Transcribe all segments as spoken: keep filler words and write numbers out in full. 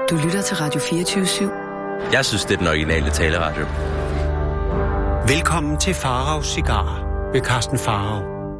Du lytter til Radio fireogtyve syv. Jeg synes, det er den originale taleradio. Velkommen til Faraos Cigarer ved Carsten Farao.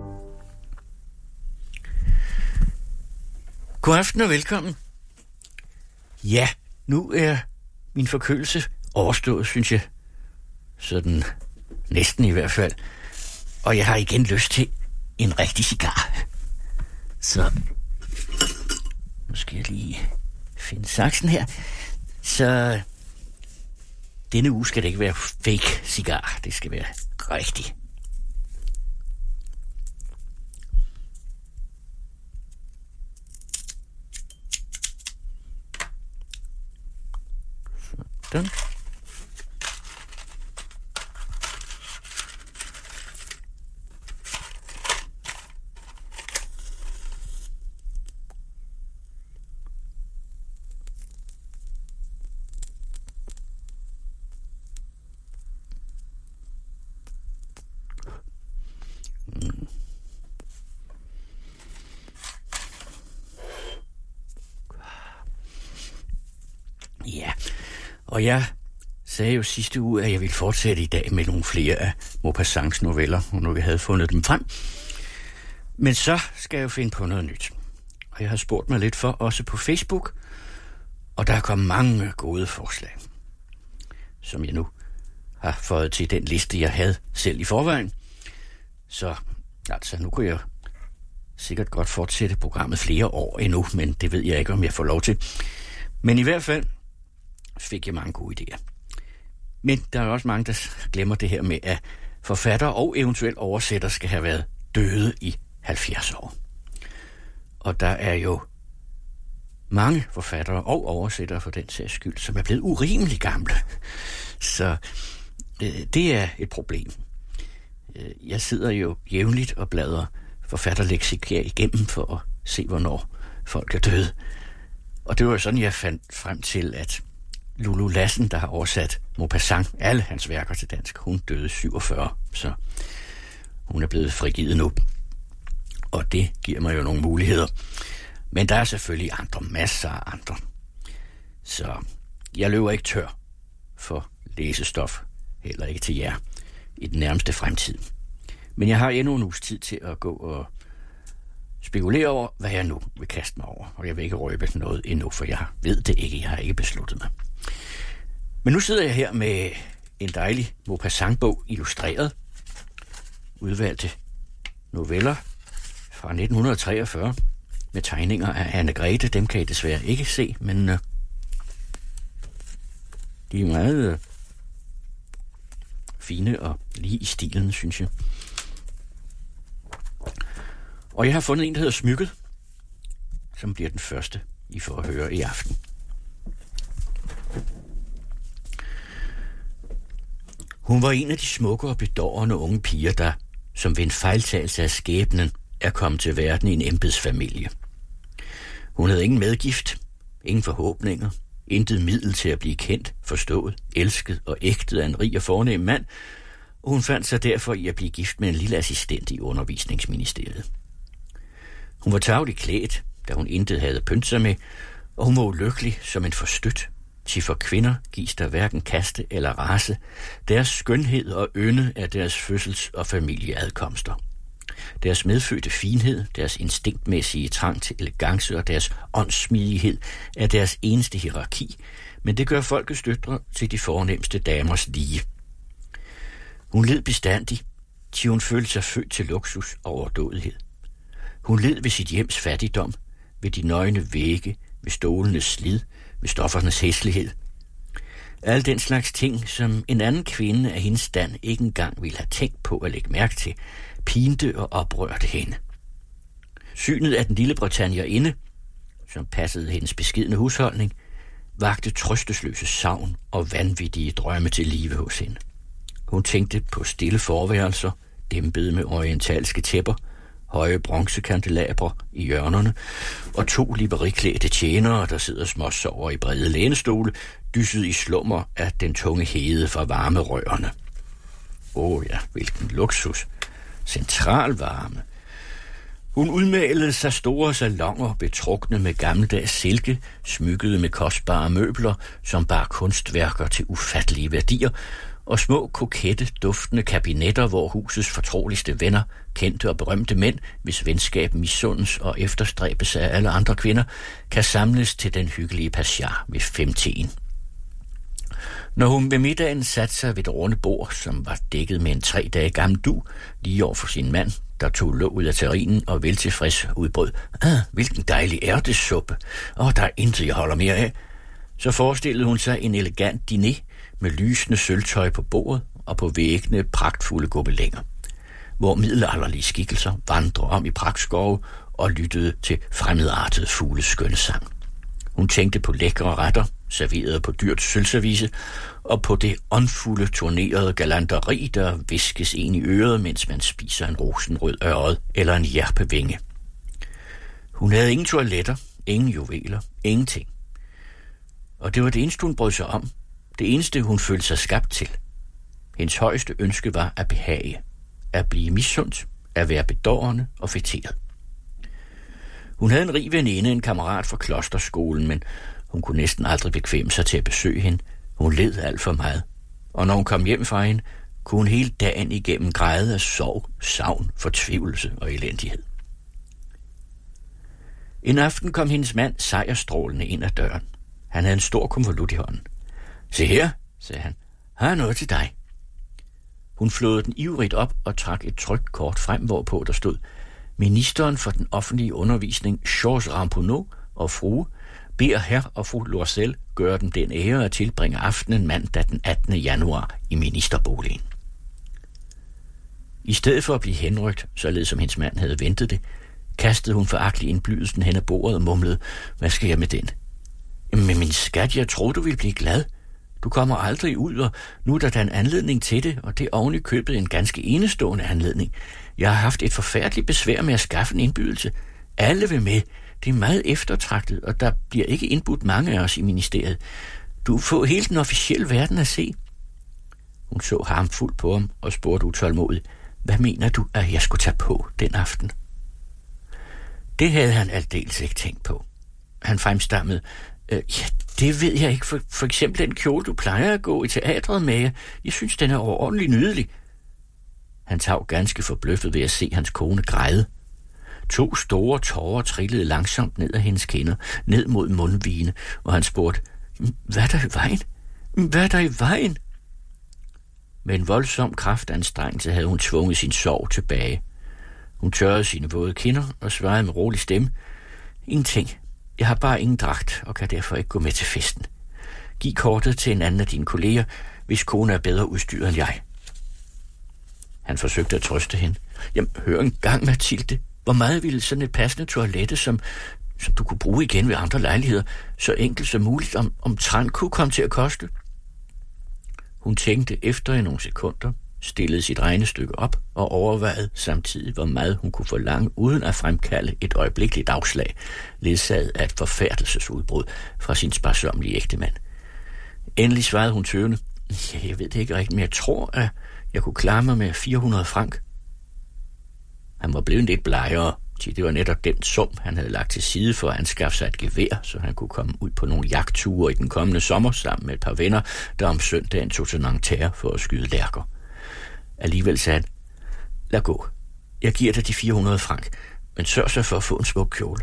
God aften og velkommen. Ja, nu er min forkølelse overstået, synes jeg. Sådan næsten i hvert fald. Og jeg har igen lyst til en rigtig cigar. Så nu skal jeg lige finde saksen her. Så denne uge skal det ikke være fake cigar. Det skal være rigtig. Sådan. Ja, og jeg sagde jo sidste uge, at jeg ville fortsætte i dag med nogle flere af Maupassants noveller, når jeg havde fundet dem frem. Men så skal jeg jo finde på noget nyt. Og jeg har spurgt mig lidt for, også på Facebook, og der er kommet mange gode forslag, som jeg nu har fået til den liste, jeg havde selv i forvejen. Så altså, nu kunne jeg sikkert godt fortsætte programmet flere år endnu, men det ved jeg ikke, om jeg får lov til. Men i hvert fald fik jeg mange gode idéer. Men der er også mange, der glemmer det her med, at forfatter og eventuelt oversætter skal have været døde i halvfjerds år. Og der er jo mange forfattere og oversættere for den sags skyld, som er blevet urimelig gamle. Så øh, det er et problem. Jeg sidder jo jævnligt og bladrer forfatterleksika igennem for at se, hvornår folk er døde. Og det var sådan, jeg fandt frem til, at Lulu Lassen, der har oversat Maupassant, alle hans værker til dansk, hun døde syvogfyrre, så hun er blevet frigivet nu. Og det giver mig jo nogle muligheder. Men der er selvfølgelig andre, masser af andre. Så jeg løber ikke tør for læsestof, heller ikke til jer, i den nærmeste fremtid. Men jeg har endnu en uges tid til at gå og spekulere over, hvad jeg nu vil kaste mig over. Og jeg vil ikke røbe noget endnu, for jeg ved det ikke. Jeg har ikke besluttet mig. Men nu sidder jeg her med en dejlig Maupassant-bog, illustreret. Udvalgte noveller fra nitten treogfyrre med tegninger af Anne Grete. Dem kan I desværre ikke se, men uh, de er meget uh, fine og lige i stilen, synes jeg. Og jeg har fundet en, der hedder Smykket, som bliver den første, I får at høre i aften. Hun var en af de smukke og bedårende unge piger, der, som ved en fejltagelse af skæbnen, er kommet til verden i en embedsfamilie. Hun havde ingen medgift, ingen forhåbninger, intet middel til at blive kendt, forstået, elsket og ægtet af en rig og fornem mand, og hun fandt sig derfor i at blive gift med en lille assistent i undervisningsministeriet. Hun var tarveligt klædt, da hun intet havde pyntet sig med, og hun var ulykkelig som en forstødt. Til for kvinder gives der hverken kaste eller race. Deres skønhed og ynde er deres fødsels- og familieadkomster. Deres medfødte finhed, deres instinktmæssige trang til elegance og deres åndssmidighed er deres eneste hierarki, men det gør folkets døtre til de fornemste damers lige. Hun led bestandig, til hun følte sig født til luksus og overdådighed. Hun led ved sit hjems fattigdom, ved de nøgne vægge, ved stolenes slid, ved stoffernes hæslighed. Al den slags ting, som en anden kvinde af hendes stand ikke engang ville have tænkt på at lægge mærke til, pinte og oprørte hende. Synet af den lille britanniainde, som passede hendes beskidne husholdning, vagte trøstesløse savn og vanvittige drømme til live hos hende. Hun tænkte på stille forværelser, dæmpede med orientalske tæpper, høje bronzekandelabre i hjørnerne, og to liberiklædte tjenere, der sidder småsover i brede lænestole, dysset i slummer af den tunge hede fra varmerørene. Åh ja, hvilken luksus. Central varme. Hun udmalede sig store salonger, betrukne med gammeldags silke, smykkede med kostbare møbler, som bar kunstværker til ufattelige værdier, og små, kokette, duftende kabinetter, hvor husets fortroligste venner, kendte og berømte mænd, hvis venskab misundes og efterstræbes af alle andre kvinder, kan samles til den hyggelige passiar ved femten. Når hun ved middagen satte sig ved et runde bord, som var dækket med en tre dage gammel dug, lige over for sin mand, der tog låg ud af terrinen og veltilfreds udbrød, ah, hvilken dejlig ærtesuppe, og der er intet, jeg holder mere af, så forestillede hun sig en elegant diner med lysende sølvtøj på bordet og på væggene pragtfulde gobelænger, hvor middelalderlige skikkelser vandrede om i pragtskove og lyttede til fremmedartede fugles skønne sang. Hun tænkte på lækre retter, serveret på dyrt sølvservice, og på det åndfulde, turnerede galanteri, der viskes ind i øret, mens man spiser en rosenrød ørred eller en hjerpevinge. Hun havde ingen toiletter, ingen juveler, ingenting. Og det var det eneste, hun brød sig om. Det eneste, hun følte sig skabt til. Hendes højeste ønske var at behage, at blive misundt, at være bedårende og fætteret. Hun havde en rig veninde, en kammerat fra klosterskolen, men hun kunne næsten aldrig bekvemme sig til at besøge hende. Hun led alt for meget. Og når hun kom hjem fra hende, kunne hun hele dagen igennem græde af sorg, savn, fortvivlelse og elendighed. En aften kom hendes mand sejrstrålende ind ad døren. Han havde en stor konvolut i hånden. Se her, sagde han. Har jeg noget til dig? Hun flåede den ivrigt op og trak et trykt kort frem, hvorpå der stod: Ministeren for den offentlige undervisning, Georges Ramponneau og frue, beder herr og fru Loisel gøre dem den ære at tilbringe aftenen mandag den attende januar i ministerboligen. I stedet for at blive henrygt, således som hendes mand havde ventet det, kastede hun foragtelig indblydelsen hen ad bordet og mumlede: Hvad skal jeg med den? Men min skat, jeg troede, du ville blive glad. Du kommer aldrig ud, og nu er der da en anledning til det, og det er oven i købet en ganske enestående anledning. Jeg har haft et forfærdeligt besvær med at skaffe en indbydelse. Alle vil med. Det er meget eftertragtet, og der bliver ikke indbudt mange af os i ministeriet. Du får hele den officielle verden at se. Hun så harmfuldt på ham og spurgte utålmodigt: Hvad mener du, at jeg skulle tage på den aften? Det havde han aldeles ikke tænkt på. Han fremstammede: Øh, ja, det ved jeg ikke. For, for eksempel den kjole, du plejer at gå i teatret med. Jeg synes, den er overordentlig nydelig. Han tog ganske forbløffet ved at se hans kone græde. To store tårer trillede langsomt ned ad hendes kinder, ned mod mundvigene, og han spurgte: Hvad er der i vejen? Hvad er der i vejen? Med en voldsom kraftanstrengelse havde hun tvunget sin sorg tilbage. Hun tørrede sine våde kinder og svarede med rolig stemme: Ingenting. Jeg har bare ingen dragt og kan derfor ikke gå med til festen. Giv kortet til en anden af dine kolleger, hvis kone er bedre udstyret end jeg. Han forsøgte at trøste hende. Jamen, hør en gang, Mathilde. Hvor meget ville sådan et passende toilette, som, som du kunne bruge igen ved andre lejligheder, så enkelt som muligt, om, om træn kunne komme til at koste? Hun tænkte efter i nogle sekunder, stillede sit regnestykke op og overvejede samtidig, hvor meget hun kunne forlange, uden at fremkalde et øjeblikkeligt afslag, ledsaget af et forfærdelsesudbrud fra sin sparsommelige ægtemand. Endelig svarede hun tøvende: Ja, jeg ved det ikke rigtigt, men jeg tror, at jeg kunne klare mig med fire hundrede frank. Han var blevet lidt blegere, til det var netop den sum, han havde lagt til side for at anskaffe sig et gevær, så han kunne komme ud på nogle jagtture i den kommende sommer sammen med et par venner, der om søndagen tog til Nanterre for at skyde lærker. Alligevel sagde han: Lad gå. Jeg giver dig de fire hundrede frank, men sørg så for at få en smuk kjole.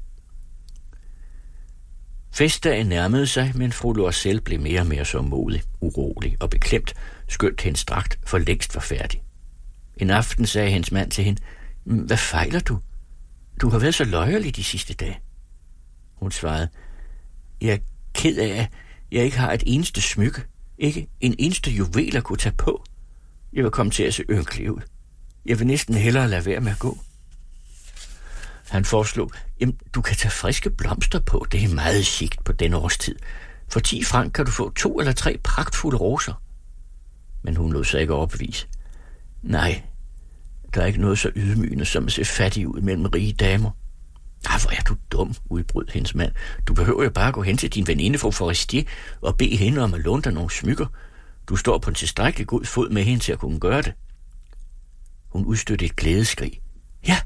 Festdagen nærmede sig, men fru Loisel blev mere og mere så modig, urolig og beklemt, skønt hendes dragt for længst var færdig. En aften sagde hendes mand til hende: Hvad fejler du? Du har været så løjerlig de sidste dage. Hun svarede: Jeg er ked af, at jeg ikke har et eneste smykke, ikke en eneste juvel at kunne tage på. Jeg vil komme til at se ynkelig ud. Jeg vil næsten hellere lade være med at gå. Han foreslog: Jamen, du kan tage friske blomster på, det er meget chikt på denne årstid. For ti frank kan du få to eller tre pragtfulde roser. Men hun lod sig ikke overbevise. Nej, der er ikke noget så ydmygende som at se fattig ud mellem rige damer. Ah, hvor er du dum, udbrød hendes mand. Du behøver jo bare at gå hen til din veninde fru Forestier og bede hende om at låne dig nogle smykker. Du står på en tilstrækkelig god fod med hende til at kunne gøre det. Hun udstødte et glædeskrig. Ja,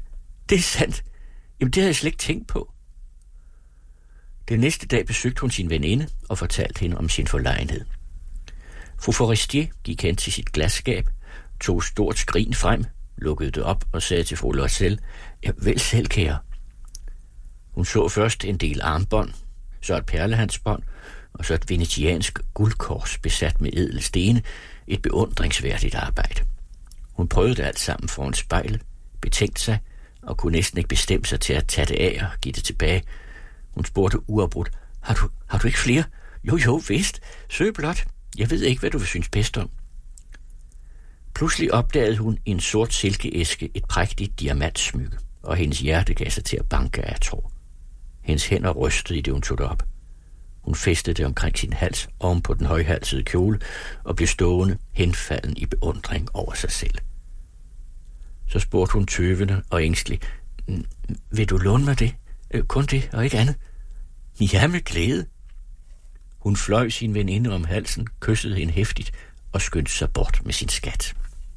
Det er sandt. Jamen, det havde jeg slet ikke tænkt på. Den næste dag besøgte hun sin veninde og fortalte hende om sin forlegenhed. Fru Forestier gik hen til sit glasskab, tog et stort skrin frem, lukkede det op og sagde til fru Loisel, ja, vel selv, kære. Hun så først en del armbånd, så et perlehandsbånd, og så et venetiansk guldkors besat med ædle stene, et beundringsværdigt arbejde. Hun prøvede det alt sammen foran spejlet, betænkte sig, og kunne næsten ikke bestemme sig til at tage det af og give det tilbage. Hun spurgte uafbrudt, har du, har du ikke flere? Jo, jo, vist. Søg blot. Jeg ved ikke, hvad du vil synes bedst om. Pludselig opdagede hun i en sort silkeæske et prægtigt diamantsmykke, og hendes hjerte gav sig til at banke af tro. Hendes hænder rystede i det, hun tog det op. Hun fæstede det omkring sin hals oven på den højhalsede kjole og blev stående henfalden i beundring over sig selv. Så spurgte hun tøvende og ængstelig, vil du låne mig det? Kun det og ikke andet? Ja, med glæde. Hun fløj sin veninde om halsen, kyssede hende heftigt og skyndte sig bort med sin skat.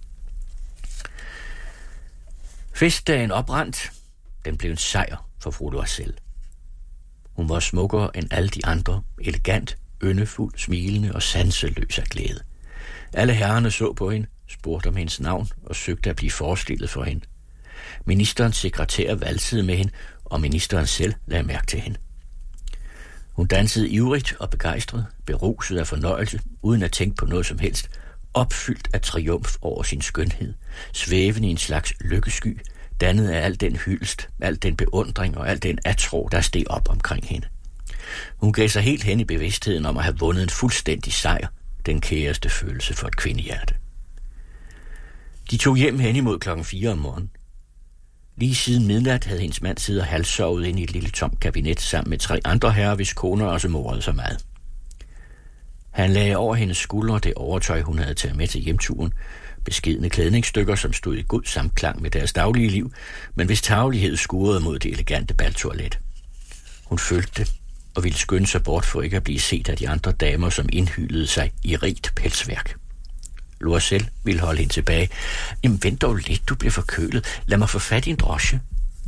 Festdagen oprandt. Den blev en sejr for fru Loisel. Hun var smukkere end alle de andre, elegant, yndefuld, smilende og sanseløs af glæde. Alle herrerne så på hende, spurgte om hendes navn og søgte at blive forestillet for hende. Ministerens sekretær valsede med hende, og ministeren selv lagde mærke til hende. Hun dansede ivrigt og begejstret, beruset af fornøjelse, uden at tænke på noget som helst, opfyldt af triumf over sin skønhed, svævende i en slags lykkesky, dannet af al den hyldest, al den beundring og al den atro, der steg op omkring hende. Hun gav sig helt hen i bevidstheden om at have vundet en fuldstændig sejr, den kæreste følelse for et kvindehjerte. De tog hjem hen imod klokken fire om morgenen. Lige siden midnat havde hendes mand siddet og halvsovet ind i et lille tomt kabinet sammen med tre andre herrer, hvis koner også morede så meget. Han lagde over hendes skuldre det overtøj, hun havde taget med til hjemturen, beskedne klædningsstykker, som stod i god samklang med deres daglige liv, men hvis tarvelighed skurede mod det elegante baltoilet. Hun følte det og ville skynde sig bort for ikke at blive set af de andre damer, som indhyldede sig i rigt pelsværk. Loisel ville holde hende tilbage. Jamen vent dog lidt, du bliver forkølet. Lad mig få fat i en drosje.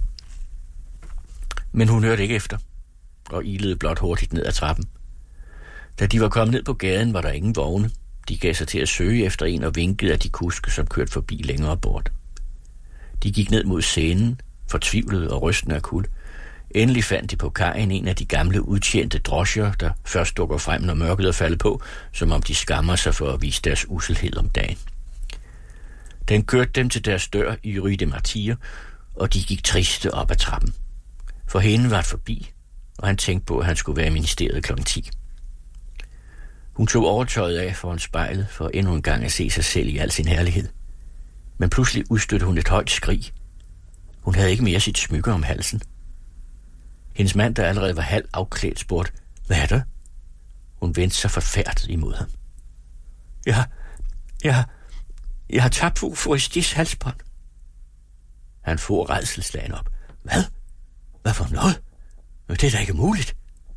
Men hun hørte ikke efter, og ilede blot hurtigt ned ad trappen. Da de var kommet ned på gaden, var der ingen vogne. De gav sig til at søge efter en og vinkede af de kuske, som kørte forbi længere bort. De gik ned mod scenen, fortvivlede og rystende af kuld. Endelig fandt de på kajen en af de gamle udtjente drosjer, der først dukker frem, når mørket er faldet på, som om de skammer sig for at vise deres usselhed om dagen. Den kørte dem til deres dør i Rue des Martyrs, og de gik triste op ad trappen. For hende var det forbi, og han tænkte på, at han skulle være i ministeriet klokken ti. Hun tog overtøjet af foran spejlet for endnu en gang at se sig selv i al sin herlighed. Men pludselig udstødte hun et højt skrig. Hun havde ikke mere sit smykke om halsen. Hendes mand, der allerede var halv afklædt, spurgte, hvad er der? Hun vendte sig forfærdet imod ham. Jeg har, jeg har, jeg har tabt fru Forestiers halsbånd. Han får rædselsslagen op. Hvad? Hvad for noget? Det er da ikke muligt.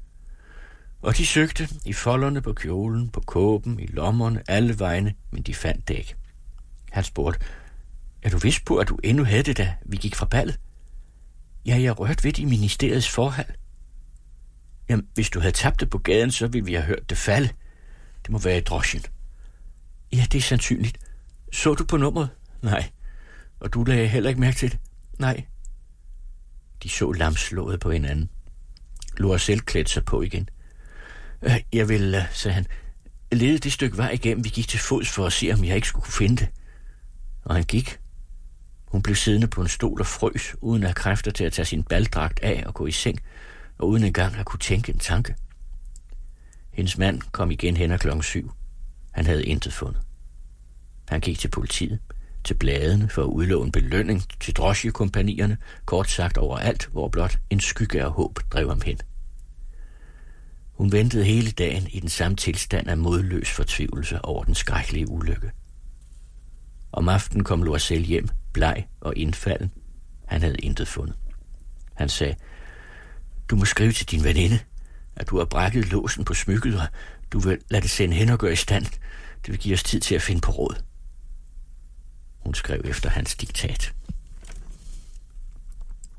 Og de søgte i folderne på kjolen, på kåben, i lommerne, alle vegne, men de fandt det ikke. Han spurgte, er du vidst på, at du endnu havde det, da vi gik fra ballet? Ja, jeg rørte ved i ministeriets forhold. Jamen, hvis du havde tabt det på gaden, så ville vi have hørt det falde. Det må være i drosjen. Ja, det er sandsynligt. Så du på nummeret? Nej. Og du lagde heller ikke mærke til det? Nej. De så lamslået på hinanden. Loisel klædte sig på igen. Jeg vil, sagde han, lede det stykke vej igennem. Vi gik til fods for at se, om jeg ikke skulle kunne finde det. Og han gik. Hun blev siddende på en stol og frøs, uden at have kræfter til at tage sin baldragt af og gå i seng, og uden engang at kunne tænke en tanke. Hendes mand kom igen hen ad klokken syv. Han havde intet fundet. Han gik til politiet, til bladene for at udlåne en belønning til drosjekompanierne, kort sagt overalt, hvor blot en skygge af håb drev ham hen. Hun ventede hele dagen i den samme tilstand af modløs fortvivlelse over den skrækkelige ulykke. Om aftenen kom Loisel hjem, bleg og indfalden. Han havde intet fundet. Han sagde, du må skrive til din veninde, at du har brækket låsen på smykket, og du vil lade det sende hen og gøre i stand. Det vil give os tid til at finde på råd. Hun skrev efter hans diktat.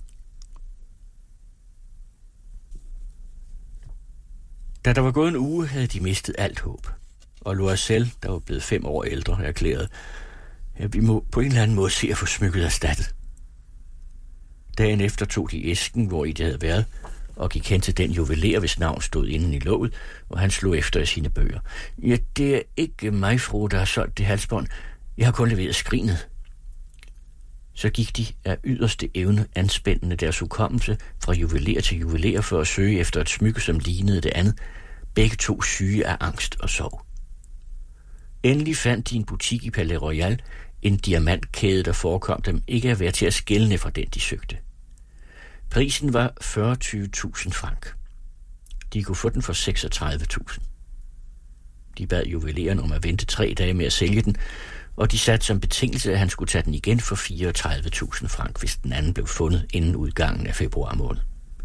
Da der var gået en uge, havde de mistet alt håb. Og Loisel, der var blevet fem år ældre, erklærede, at vi må på en eller anden måde se at få smykket erstattet. Dagen efter tog de æsken, hvor i det havde været, og gik hen til den juveler, hvis navn stod inden i låget, og han slog efter i sine bøger. Ja, det er ikke mig, fru, der har solgt det halsbånd. Jeg har kun leveret skrinet. Så gik de af yderste evne anspændende deres hukommelse fra juveler til juveler for at søge efter et smykke, som lignede det andet. Begge to syge af angst og sorg. Endelig fandt de en butik i Palais Royal, en diamantkæde, der forekom dem ikke at være til at skelne fra den, de søgte. Prisen var fyrre til tyve tusind frank. De kunne få den for seksogtredive tusind. De bad juveleren om at vente tre dage med at sælge den, og de satte som betingelse, at han skulle tage den igen for fireogtredive tusind frank, hvis den anden blev fundet inden udgangen af februar måned.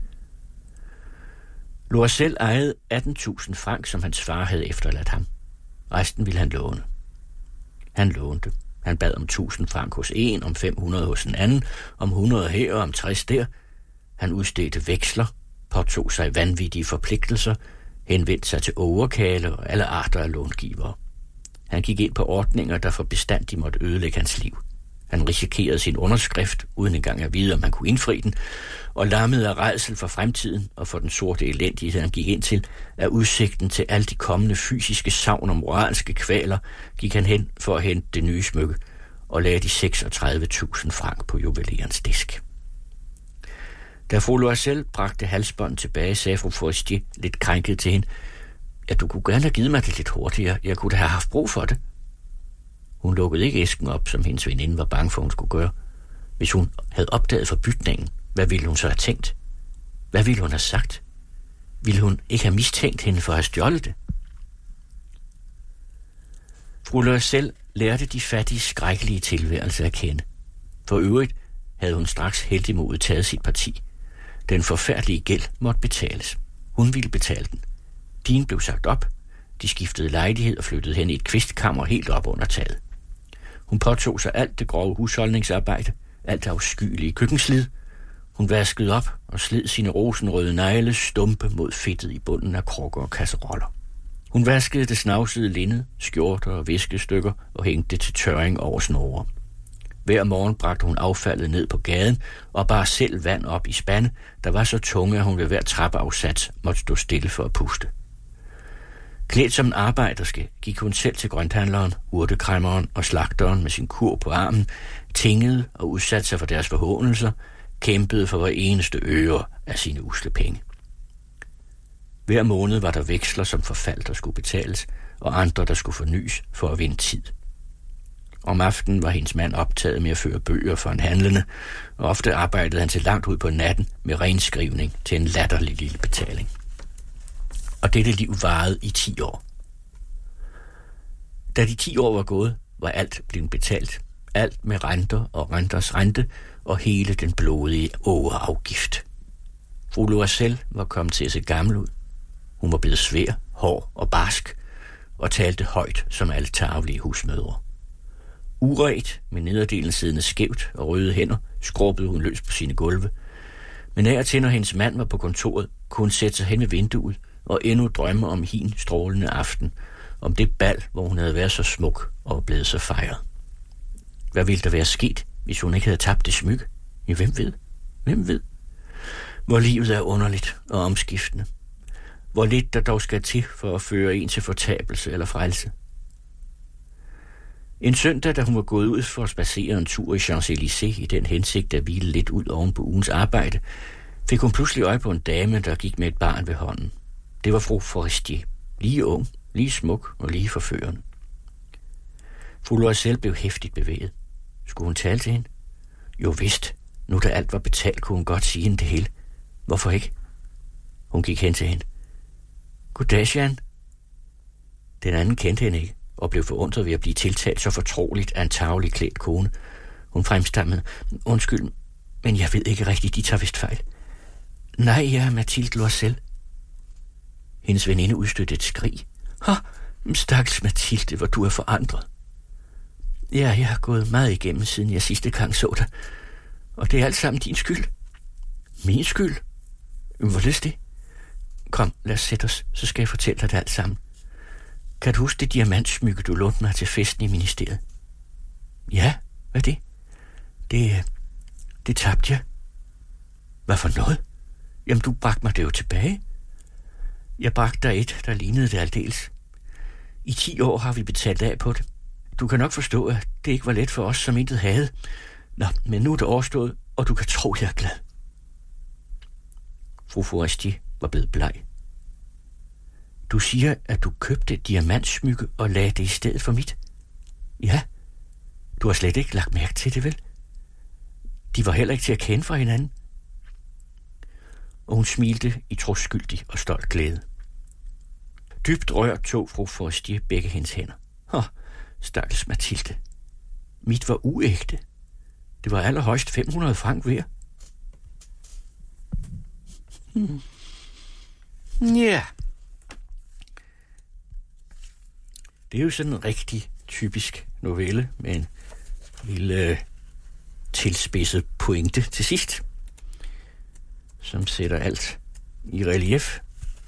Loisel ejede atten tusind frank, som hans far havde efterladt ham. Resten ville han låne. Han lånte. Han bad om tusind frank hos en, om fem hundrede hos en anden, om hundrede her og om tres der. Han udstedte veksler, påtog sig vanvittige forpligtelser, henvendte sig til overkale og alle arter af långivere. Han gik ind på ordninger, der for bestandig måtte ødelægge hans liv. Han risikerede sin underskrift, uden engang at vide, om han kunne indfri den, og lammede af rædsel for fremtiden og for den sorte elendighed, han gik ind til, af udsigten til alle de kommende fysiske savn og moralske kvaler, gik han hen for at hente det nye smykke og lagde de seksogtredive tusind frank på juvelerens disk. Da fru Loisel bragte halsbånd tilbage, sagde fru Forestier lidt krænket til hende, at du kunne gerne have givet mig det lidt hurtigere. Jeg kunne da have haft brug for det. Hun lukkede ikke æsken op, som hendes veninde var bange for, hun skulle gøre. Hvis hun havde opdaget forbytningen, hvad ville hun så have tænkt? Hvad ville hun have sagt? Ville hun ikke have mistænkt hende for at have stjålet det? Fru Loisel lærte de fattige, skrækkelige tilværelse at kende. For øvrigt havde hun straks heldigmodigt taget sit parti. Den forfærdelige gæld måtte betales. Hun ville betale den. Pigen blev sagt op. De skiftede lejlighed og flyttede hen i et kvistkammer helt op under taget. Hun påtog sig alt det grove husholdningsarbejde, alt det afskyelige køkkenslid. Hun vaskede op og slid sine rosenrøde negle stumpe mod fedtet i bunden af krukker og kasseroller. Hun vaskede det snavsede linned, skjorter og viskestykker og hængte det til tørring over snore. Hver morgen bragte hun affaldet ned på gaden og bar selv vand op i spande, der var så tunge, at hun ved hver trappeafsats måtte stå stille for at puste. Klædt som en arbejderske gik hun selv til grønthandleren, urtekræmmeren og slagteren med sin kur på armen, tingede og udsatte sig for deres forhåndelser, kæmpede for hver eneste øre af sine usle penge. Hver måned var der veksler, som forfaldt og skulle betales, og andre, der skulle fornys for at vinde tid. Om aftenen var hendes mand optaget med at føre bøger for en handlende, og ofte arbejdede han til langt ud på natten med renskrivning til en latterlig lille betaling. Og dette liv varede i ti år. Da de ti år var gået, var alt blevet betalt. Alt med renter og renters rente og hele den blodige ågerafgift. Fru Loisel var kommet til at se gammel ud. Hun var blevet svær, hård og barsk og talte højt som alle tarvelige husmødre. Uret, med nederdelen siddende skævt og røde hænder, skrubbede hun løs på sine gulve. Men af og til, når hendes mand var på kontoret, kunne hun sætte sig hen ved vinduet og endnu drømme om hin strålende aften, om det bal, hvor hun havde været så smuk og blevet så fejret. Hvad ville der være sket, hvis hun ikke havde tabt det smykke? Ja, hvem ved? Hvem ved? Hvor livet er underligt og omskiftende. Hvor lidt der dog skal til for at føre en til fortabelse eller frelse. En søndag, da hun var gået ud for at spacere en tur i Champs-Élysées i den hensigt at hvile lidt ud oven på ugens arbejde, fik hun pludselig øje på en dame, der gik med et barn ved hånden. Det var fru Forestier. Lige ung, lige smuk og lige forførende. Fru Loisel blev hæftigt bevæget. Skulle hun tale til hende? Jo vist. Nu da alt var betalt, kunne hun godt sige hende det hele. Hvorfor ikke? Hun gik hen til hende. Goddag, Jeanne. Den anden kendte hende ikke og blev forundret ved at blive tiltalt så fortroligt af en tarvelig klædt kone. Hun fremstammede. Undskyld, men jeg ved ikke rigtigt, de tager vist fejl. Nej, jeg er Mathilde Loisel. Hendes veninde udstødte et skrig. Ha, stakkels Mathilde, hvor du er forandret. Ja, jeg har gået meget igennem, siden jeg sidste gang så dig. Og det er alt sammen din skyld. Min skyld? Hvorledes det? Kom, lad os sætte os, så skal jeg fortælle dig det alt sammen. Kan du huske det diamantsmykke, du lånte mig til festen i ministeriet? Ja, hvad er det? Det, det tabte jeg. Hvad for noget? Jamen, du bragte mig det jo tilbage. Jeg bragte dig et, der lignede det aldeles. I ti år har vi betalt af på det. Du kan nok forstå, at det ikke var let for os, som intet havde. Nå, men nu er det overstået, og du kan tro, jeg er glad. Fru Forestier var blevet bleg. Du siger, at du købte et diamantsmykke og lagde det i stedet for mit? Ja, du har slet ikke lagt mærke til det, vel? De var heller ikke til at kende fra hinanden. Og hun smilte i troskyldig og stolt glæde. Dybt rørt tog fru Forestier begge hendes hænder. Åh, stakkels Mathilde. Mit var uægte. Det var allerhøjst fem hundrede franc værd. Hmm. Ja. Det er jo sådan en rigtig typisk novelle med en lille tilspidset pointe til sidst, som sætter alt i relief.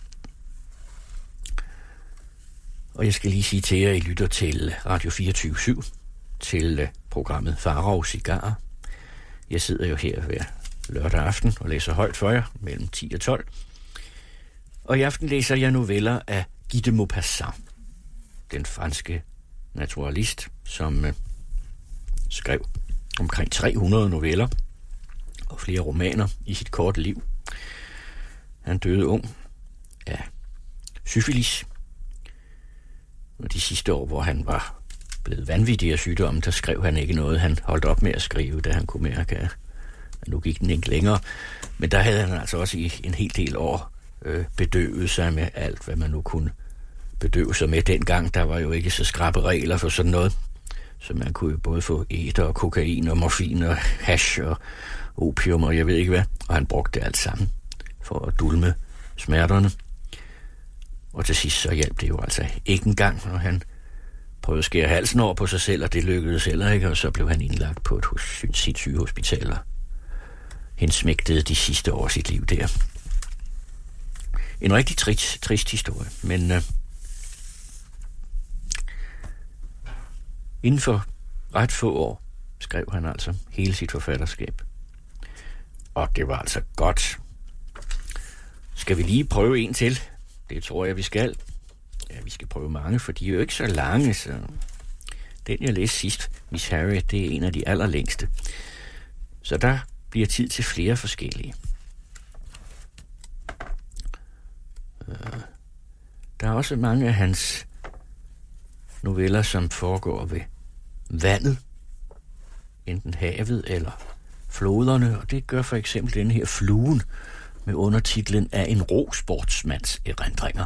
Og jeg skal lige sige til jer, I lytter til Radio fireogtyve syv, til programmet Farao Cigarer. Jeg sidder jo her hver lørdag aften og læser højt for jer mellem ti og tolv. Og i aften læser jeg noveller af Guy de Maupassant, den franske naturalist, som øh, skrev omkring tre hundrede noveller og flere romaner i sit korte liv. Han døde ung af syfilis. Og de sidste år, hvor han var blevet vanvittig af sygdommen, der skrev han ikke noget. Han holdt op med at skrive, da han kunne mærke, at nu gik den ikke længere. Men der havde han altså også i en hel del år øh, bedøvet sig med alt, hvad man nu kunne bedøve sig med dengang. Der var jo ikke så skrappe regler for sådan noget. Så man kunne jo både få æter og kokain og morfin og hash og opium og jeg ved ikke hvad. Og han brugte det alt sammen for at dulme smerterne. Og til sidst så hjalp det jo altså ikke engang, når han prøvede at skære halsen over på sig selv, og det lykkedes heller ikke, og så blev han indlagt på et hos, sit sygehospital, og hensmægtede de sidste år af sit liv der. En rigtig trist, trist historie, men øh, inden for ret få år skrev han altså hele sit forfatterskab. Og det var altså godt. Skal vi lige prøve en til? Det tror jeg, vi skal. Ja, vi skal prøve mange, for de er jo ikke så lange, så den, jeg læste sidst, Miss Harriet, det er en af de allerlængste. Så der bliver tid til flere forskellige. Der er også mange af hans noveller, som foregår ved vandet, enten havet eller floderne, og det gør for eksempel denne her Fluen med undertitlen Af en rosportsmands erindringer.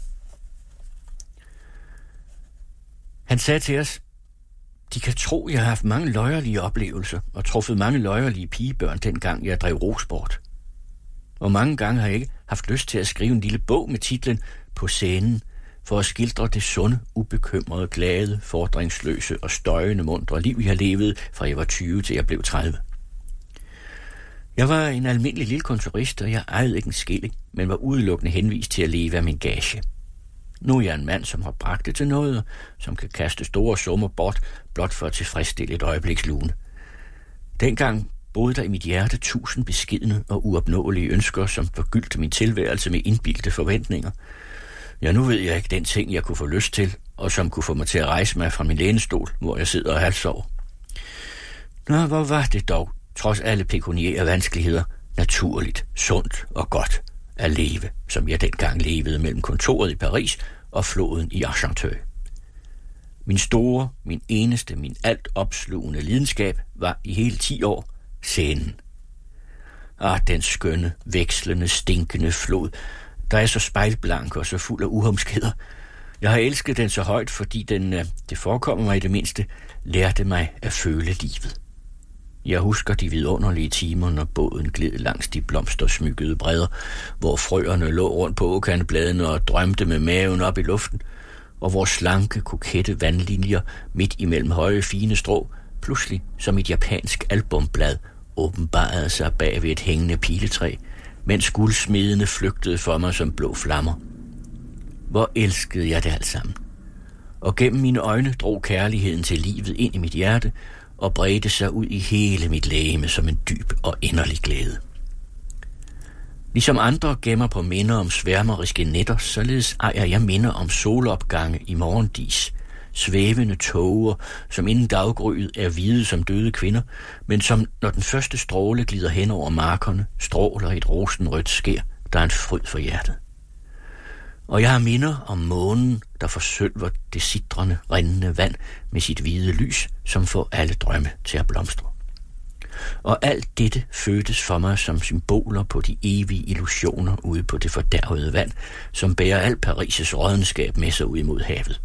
Han sagde til os, de kan tro, jeg har haft mange løjerlige oplevelser og truffet mange løjerlige pigebørn, dengang jeg drev rosport. Og mange gange har jeg ikke haft lyst til at skrive en lille bog med titlen På scenen, for at skildre det sunde, ubekymrede, glade, fordringsløse og støjende mundre liv, jeg har levet, fra jeg var tyve til jeg blev tredive. Jeg var en almindelig lille kontorist, og jeg ejede ikke en skilling, men var udelukkende henvist til at leve af min gage. Nu er jeg en mand, som har bragt det til noget, som kan kaste store summer bort, blot for at tilfredsstille et øjebliks lune. Dengang boede der i mit hjerte tusind beskedne og uopnåelige ønsker, som forgyldte min tilværelse med indbildte forventninger. Ja, nu ved jeg ikke den ting, jeg kunne få lyst til, og som kunne få mig til at rejse mig fra min lænestol, hvor jeg sidder og halvsover. Nå, hvor var det dog, trods alle pekuniære vanskeligheder, naturligt, sundt og godt at leve, som jeg dengang levede mellem kontoret i Paris og floden i Argenteuil. Min store, min eneste, min alt opslugende lidenskab var i hele ti år scenen. Ah, den skønne, vekslende, stinkende flod, der er så spejlblank og så fuld af uhumskheder. Jeg har elsket den så højt, fordi den, det forekommer mig i det mindste, lærte mig at føle livet. Jeg husker de vidunderlige timer, når båden gled langs de blomstersmykkede bredder, hvor frøerne lå rundt på åkandebladene og drømte med maven op i luften, og hvor slanke, kokette vandlinjer midt imellem høje, fine strå, pludselig som et japansk albumblad, åbenbarede sig bag ved et hængende piletræ, mens guldsmedene flygtede for mig som blå flammer. Hvor elskede jeg det alt sammen. Og gennem mine øjne drog kærligheden til livet ind i mit hjerte og bredte sig ud i hele mit legeme som en dyb og inderlig glæde. Ligesom andre gemmer på minder om sværmeriske nætter, således ejer jeg minder om solopgange i morgendis, svævende tåger, som inden daggryet er hvide som døde kvinder, men som, når den første stråle glider hen over markerne, stråler et rosenrødt skær, der er en fryd for hjertet. Og jeg har minder om månen, der forsølver det sidrende, rindende vand med sit hvide lys, som får alle drømme til at blomstre. Og alt dette fødtes for mig som symboler på de evige illusioner ude på det fordærvede vand, som bærer al Paris' rådenskab med sig ud imod havet.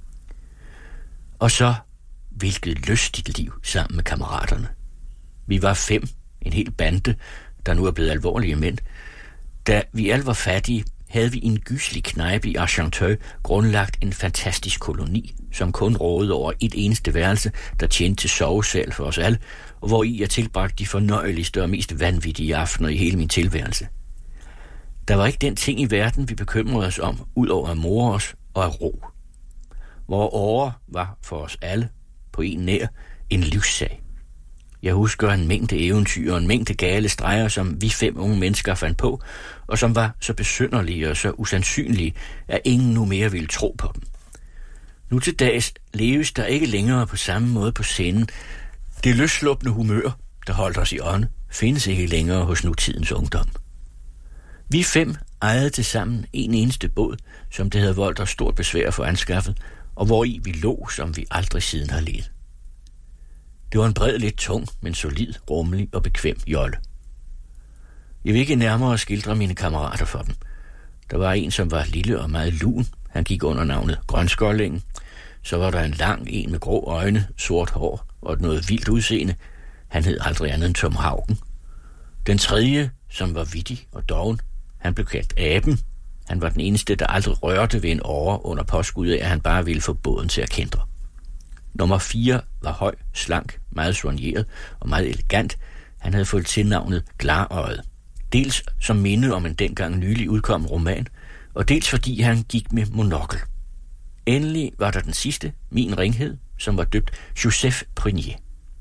Og så, hvilket lystigt liv sammen med kammeraterne. Vi var fem, en hel bande, der nu er blevet alvorlige mænd. Da vi alle var fattige, havde vi i en gyselig knejpe i Argenteuil grundlagt en fantastisk koloni, som kun rådede over et eneste værelse, der tjente til sovesal for os alle, og hvor i jeg tilbragte de fornøjeligste og mest vanvittige aftener i hele min tilværelse. Der var ikke den ting i verden, vi bekymrede os om, ud over at more os og at ro. Vores åre var for os alle, på en nær, en livssag. Jeg husker en mængde eventyr og en mængde gale streger, som vi fem unge mennesker fandt på, og som var så besynderlige og så usandsynlige, at ingen nu mere ville tro på dem. Nu til dags leves der ikke længere på samme måde på scenen. Det løsslupne humør, der holdt os i ånde, findes ikke længere hos nutidens ungdom. Vi fem ejede tilsammen en eneste båd, som det havde voldt os stort besvær for anskaffet, og hvori vi lå, som vi aldrig siden har levet. Det var en bred, lidt tung, men solid, rummelig og bekvem jolle. Jeg vil ikke nærmere skildre mine kammerater for dem. Der var en, som var lille og meget lun. Han gik under navnet Grønskoldingen. Så var der en lang en med grå øjne, sort hår og et noget vildt udseende. Han hed aldrig andet end Tom Haugen. Den tredje, som var vittig og doven, han blev kaldt Aben. Han var den eneste, der aldrig rørte ved en åre under påskud af, at han bare ville få båden til at kendre. Nummer fire var høj, slank, meget soigneret og meget elegant. Han havde fået tilnavnet Klarøjet. Dels som minde om en dengang nylig udkommen roman, og dels fordi han gik med monokkel. Endelig var der den sidste, min ringhed, som var døbt Joseph Prunier.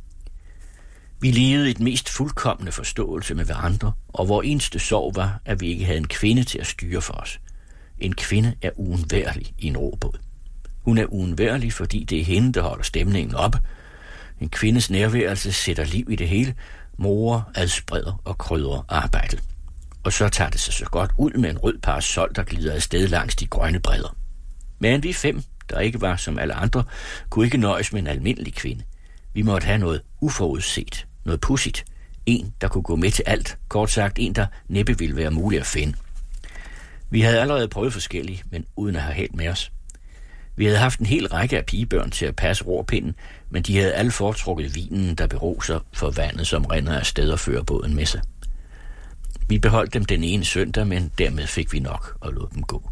Vi levede et mest fuldkommende forståelse med hverandre, og vor eneste sorg var, at vi ikke havde en kvinde til at styre for os. En kvinde er uundværlig i en robåd. Hun er uundværlig, fordi det er hende, der holder stemningen op. En kvindes nærværelse sætter liv i det hele, morer, adspreder og krydrer arbejdet. Og så tager det sig så godt ud med en rød parasol, der glider afsted langs de grønne bredder. Men vi fem, der ikke var som alle andre, kunne ikke nøjes med en almindelig kvinde. Vi måtte have noget uforudset, noget pudsigt. En, der kunne gå med til alt. Kort sagt, en, der næppe ville være mulig at finde. Vi havde allerede prøvet forskellige, men uden at have held med os. Vi havde haft en hel række af pigebørn til at passe rorpinden, men de havde alle foretrukket vinen, der beroser for vandet, som rinder af sted og fører båden med sig. Vi beholdt dem den ene søndag, men dermed fik vi nok og lod dem gå.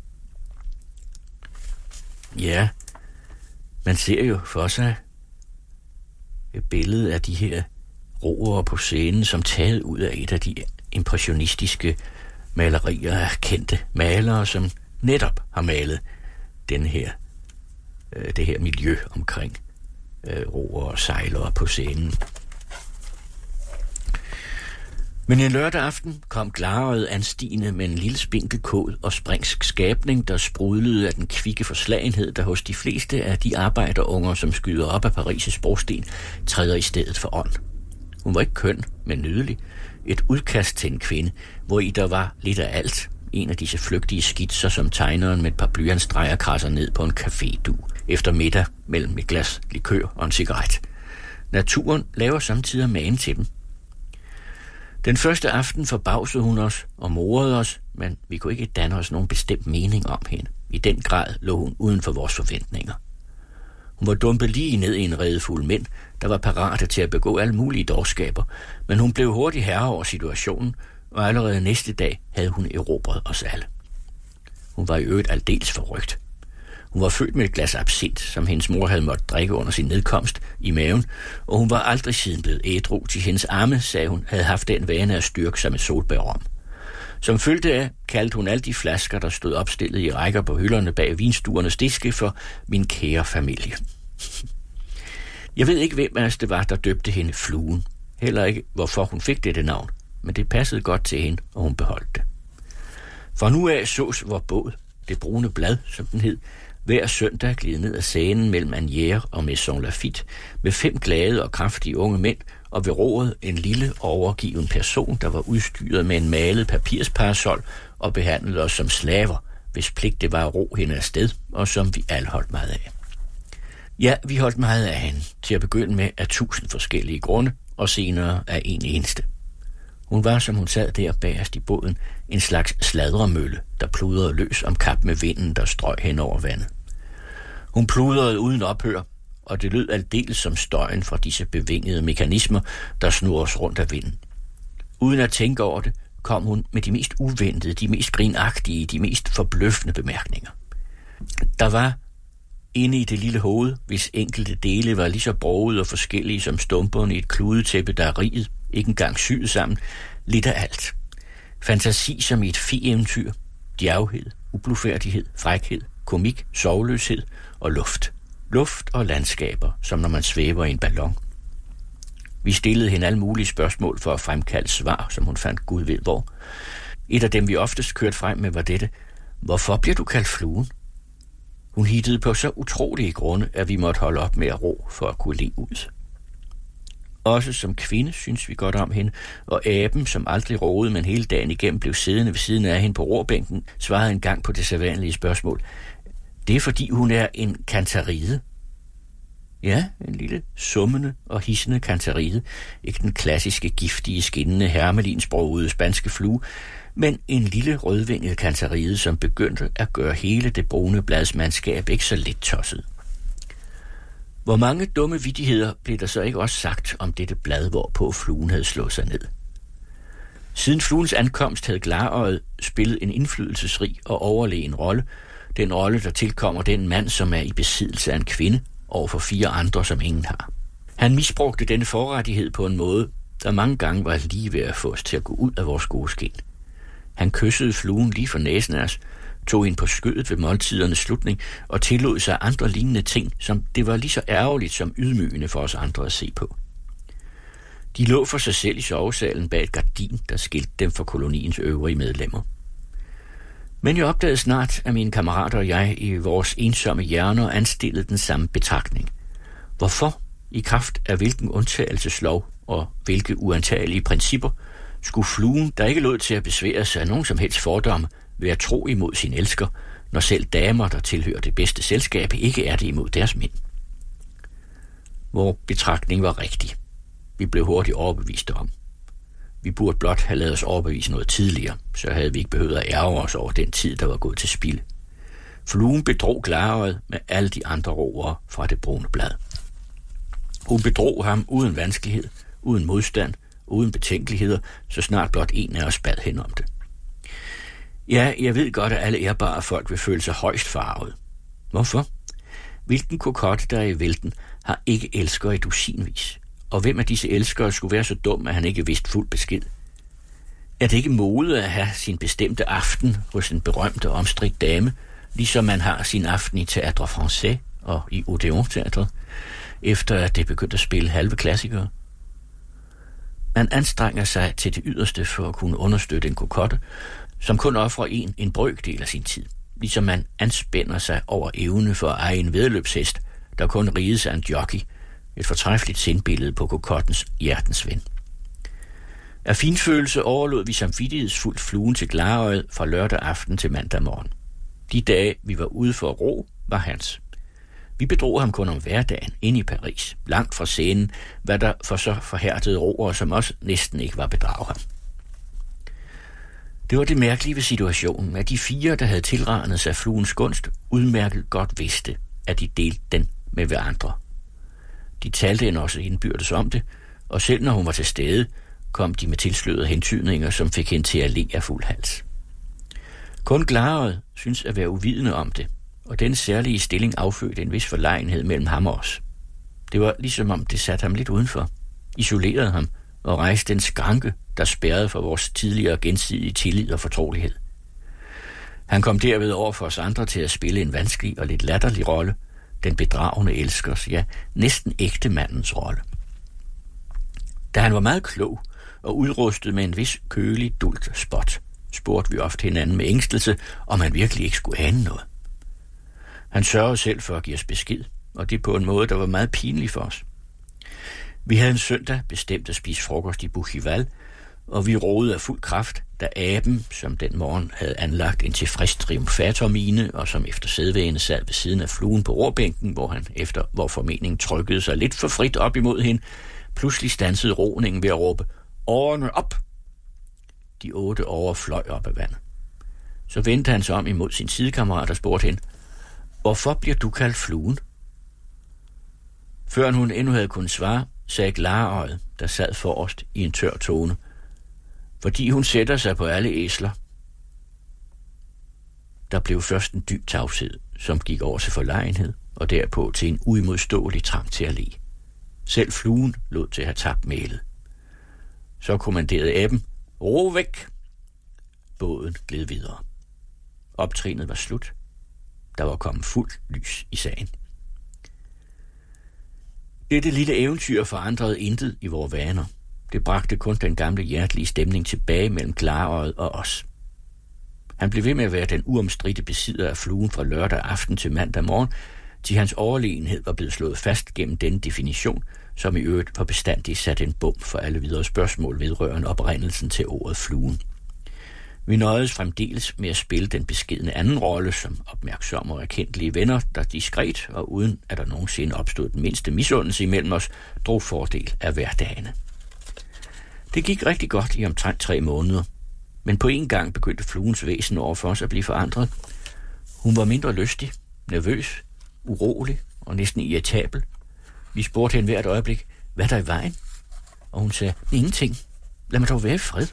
Ja, man ser jo for sig et billede af de her roere på scenen, som taget ud af et af de impressionistiske malerier af kendte malere, som netop har malet den her, øh, det her miljø omkring øh, roere og sejlere på scenen. Men en lørdag aften kom Klarøjet anstigende med en lille spinkel kåd og springsk skabning, der sprudlede af den kvikke forslagenhed, der hos de fleste af de arbejderunger, som skyder op af Paris' brosten, træder i stedet for ånd. Hun var ikke køn, men nydelig. Et udkast til en kvinde, hvor i der var lidt af alt. En af disse flygtige skitser, som tegneren med et par blyantstreger krasser ned på en café-du. Efter middag mellem et glas likør og en cigaret. Naturen laver samtidig magen til dem. Den første aften forbavsede hun os og morede os, men vi kunne ikke danne os nogen bestemt mening om hende. I den grad lå hun uden for vores forventninger. Hun var dumpet lige ned i en redefuld mænd, der var parate til at begå alle mulige dårskaber, men hun blev hurtigt herre over situationen, og allerede næste dag havde hun erobret os alle. Hun var i øvrigt aldeles forrygt. Hun var født med et glas absint, som hendes mor havde måttet drikke under sin nedkomst i maven, og hun var aldrig siden blevet ædru til hendes arme, sagde hun, havde haft den vane at styrke sig med solbærrom. Som følge af kaldte hun alle de flasker, der stod opstillet i rækker på hylderne bag vinstuernes diske, for min kære familie. Jeg ved ikke, hvem af os det var, der døbte hende Fluen. Heller ikke, hvorfor hun fik dette navn, men det passede godt til hende, og hun beholdt det. For nu af sås vor båd, det brune blad, som den hed, hver søndag glide ned ad scenen mellem Asnières og Maison Lafitte med fem glade og kraftige unge mænd, og ved roret en lille overgiven person, der var udstyret med en malet papirsparasol og behandlede os som slaver, hvis pligt det var at ro hende afsted, og som vi alle holdt meget af. Ja, vi holdt meget af hende, til at begynde med af tusind forskellige grunde, og senere af en eneste. Hun var, som hun sad der bagerst i båden, en slags sladremølle, der pludrede løs om kap med vinden, der strøg hen over vandet. Hun pludrede uden ophør, og det lød aldeles som støjen fra disse bevingede mekanismer, der snurres rundt af vinden. Uden at tænke over det, kom hun med de mest uventede, de mest grinagtige, de mest forbløffende bemærkninger. Der var inde i det lille hoved, hvis enkelte dele var lige så broget og forskellige som stumperne i et kludetæppe, der er riget, ikke engang syet sammen, lidt af alt. Fantasi som i et fe-eventyr, djærvhed, ublufærdighed, frækhed, komik, sovløshed og luft. Luft og landskaber, som når man svæver i en ballon. Vi stillede hende alle mulige spørgsmål for at fremkalde svar, som hun fandt Gud ved hvor. Et af dem, vi oftest kørte frem med, var dette: Hvorfor bliver du kaldt Fluen? Hun hittede på så utrolige grunde, at vi måtte holde op med at ro for at kunne le ud. Også som kvinde synes vi godt om hende, og aben, som aldrig roede, men hele dagen igennem blev siddende ved siden af hende på rorbænken, svarede en gang på det sædvanlige spørgsmål: Det er fordi hun er en kantaride. Ja, en lille summende og hissende kantaride, ikke den klassiske giftige, skinnende hermelinsbrogede spanske flue, men en lille rødvinget kantaride, som begyndte at gøre hele det brune bladsmandskab ikke så lidt tosset. Hvor mange dumme vittigheder blev der så ikke også sagt om dette blad, hvorpå fluen havde slået sig ned. Siden fluens ankomst havde Glarøjet spillet en indflydelsesrig og overlegen rolle, den rolle, der tilkommer den mand, som er i besiddelse af en kvinde, over for fire andre, som ingen har. Han misbrugte denne forrettighed på en måde, der mange gange var lige ved at få os til at gå ud af vores gode skin. Han kyssede fluen lige for næsen af os, tog hende på skødet ved måltidernes slutning og tillod sig andre lignende ting, som det var lige så ærgerligt som ydmygende for os andre at se på. De lå for sig selv i sovesalen bag et gardin, der skilte dem fra koloniens øvrige medlemmer. Men jeg opdagede snart, at mine kammerater og jeg i vores ensomme hjerner anstillede den samme betragtning. Hvorfor, i kraft af hvilken undtagelseslov og hvilke uantagelige principper, skulle fluen, der ikke lod til at besvære sig af nogen som helst fordomme, være tro imod sin elsker, når selv damer, der tilhører det bedste selskab, ikke er det imod deres mænd? Vor betragtning var rigtig. Vi blev hurtigt overbevist om. Vi burde blot have lavet os overbevise noget tidligere, så havde vi ikke behøvet at ærge os over den tid, der var gået til spilde. Fluen bedrog Glarøjet med alle de andre roere fra det brune blad. Hun bedrog ham uden vanskelighed, uden modstand, uden betænkeligheder, så snart blot en af os bad hende om det. Ja, jeg ved godt, at alle ærbare folk vil føle sig højst farvet. Hvorfor? Hvilken kokotte, der er i vælten, har ikke elskere i dusinvis? Og hvem af disse elskere skulle være så dum, at han ikke vidste fuld besked? Er det ikke mode at have sin bestemte aften hos en berømt og omstridt dame, ligesom man har sin aften i Théâtre Français og i Odeon-teatret, efter at det begyndte at spille halve klassikere? Man anstrenger sig til det yderste for at kunne understøtte en kokotte, som kun offrer en en brøkdel af sin tid, ligesom man anspænder sig over evne for at eje en væddeløbshest, der kun rides af en jockey, et fortræffeligt sindbillede på kokottens hjertens ven. Af finfølelse overlod vi samvittighedsfuldt fluen til Glarøjet fra lørdag aften til mandag morgen. De dage, vi var ude for at ro, var hans. Vi bedrog ham kun om hverdagen inde i Paris, langt fra scenen, hvad der for så forhærdede roere som os næsten ikke var bedrag ham. Det var det mærkelige ved situationen, at de fire, der havde tilranet sig fluens gunst, udmærket godt vidste, at de delte den med hverandre. De talte hende også indbyrdes om det, og selv når hun var til stede, kom de med tilslørede hentydninger, som fik hende til at le af fuld hals. Kun Glarøjet synes at være uvidende om det, og den særlige stilling affødte en vis forlegenhed mellem ham og os. Det var ligesom om det satte ham lidt udenfor, isolerede ham og rejste en skranke der spærrede for vores tidligere gensidige tillid og fortrolighed. Han kom derved over for os andre til at spille en vanskelig og lidt latterlig rolle, den bedragende elskers, ja, næsten ægte mandens rolle. Da han var meget klog og udrustet med en vis kølig, dult spot, spurgte vi ofte hinanden med ængstelse, om han virkelig ikke skulle ane noget. Han sørgede selv for at give os besked, og det på en måde, der var meget pinlig for os. Vi havde en søndag bestemt at spise frokost i Bougival, og vi roede af fuld kraft, da aben, som den morgen havde anlagt en tilfreds triumfatormine, og som efter sædvane sad ved siden af fluen på ror-bænken, hvor han efter vor formening trykkede sig lidt for frit op imod hende, pludselig stansede roningen ved at råbe, årene op! De otte årer fløj op af vandet. Så vendte han sig om imod sin sidekammerat og spurgte hende, hvorfor bliver du kaldt fluen? Før hun endnu havde kunnet svare, sagde Glareøjet, der sad forrest i en tør tone, fordi hun sætter sig på alle æsler. Der blev først en dyb tavshed, som gik over til forlegenhed, og derpå til en uimodståelig trang til at le. Selv fluen lod til at have tabt mælet. Så kommanderede aben, ro væk! Båden gled videre. Optrinet var slut. Der var kommet fuldt lys i sagen. Dette lille eventyr forandrede intet i vores vaner. Det bragte kun den gamle hjertelige stemning tilbage mellem Glareøjet og os. Han blev ved med at være den uomstridte besidder af fluen fra lørdag aften til mandag morgen, til hans overlegenhed var blevet slået fast gennem denne definition, som i øvrigt var bestandig sat en bum for alle videre spørgsmål vedrørende oprindelsen til ordet fluen. Vi nøjedes fremdeles med at spille den beskedne anden rolle som opmærksomme og erkendelige venner, der diskret og uden at der nogensinde opstod den mindste misundelse imellem os, drog fordel af hverdagene. Det gik rigtig godt i omtrent tre måneder, men på en gang begyndte fluens væsen over for os at blive forandret. Hun var mindre lystig, nervøs, urolig og næsten irritabel. Vi spurgte hende hvert øjeblik, hvad der er i vejen? Og hun sagde, ingenting. Lad mig dog være i fred.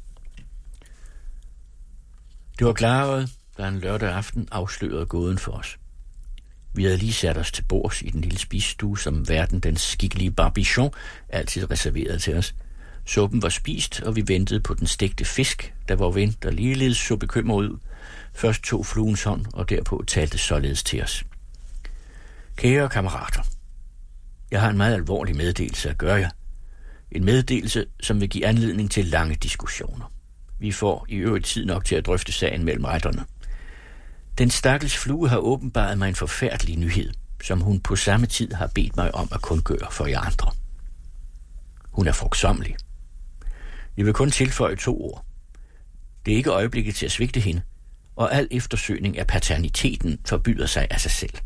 Det var Glareøjet, der en lørdag aften afslørede gåden for os. Vi havde lige sat os til bords i den lille spisestue, som verden den skikkelige Barbichon altid reserverede til os. Suppen var spist, og vi ventede på den stegte fisk, da vor ven, der ligeledes så bekymret ud, først tog fluens hånd og derpå talte således til os. Kære kammerater, jeg har en meget alvorlig meddelelse at gøre jer. En meddelelse, som vil give anledning til lange diskussioner. Vi får i øvrigt tid nok til at drøfte sagen mellem retterne. Den stakkels flue har åbenbaret mig en forfærdelig nyhed, som hun på samme tid har bedt mig om at kundgøre for jer andre. Hun er frugtsommelig. Jeg vil kun tilføje to ord. Det er ikke øjeblikket til at svigte hende, og al eftersøgning af paterniteten forbyder sig af sig selv.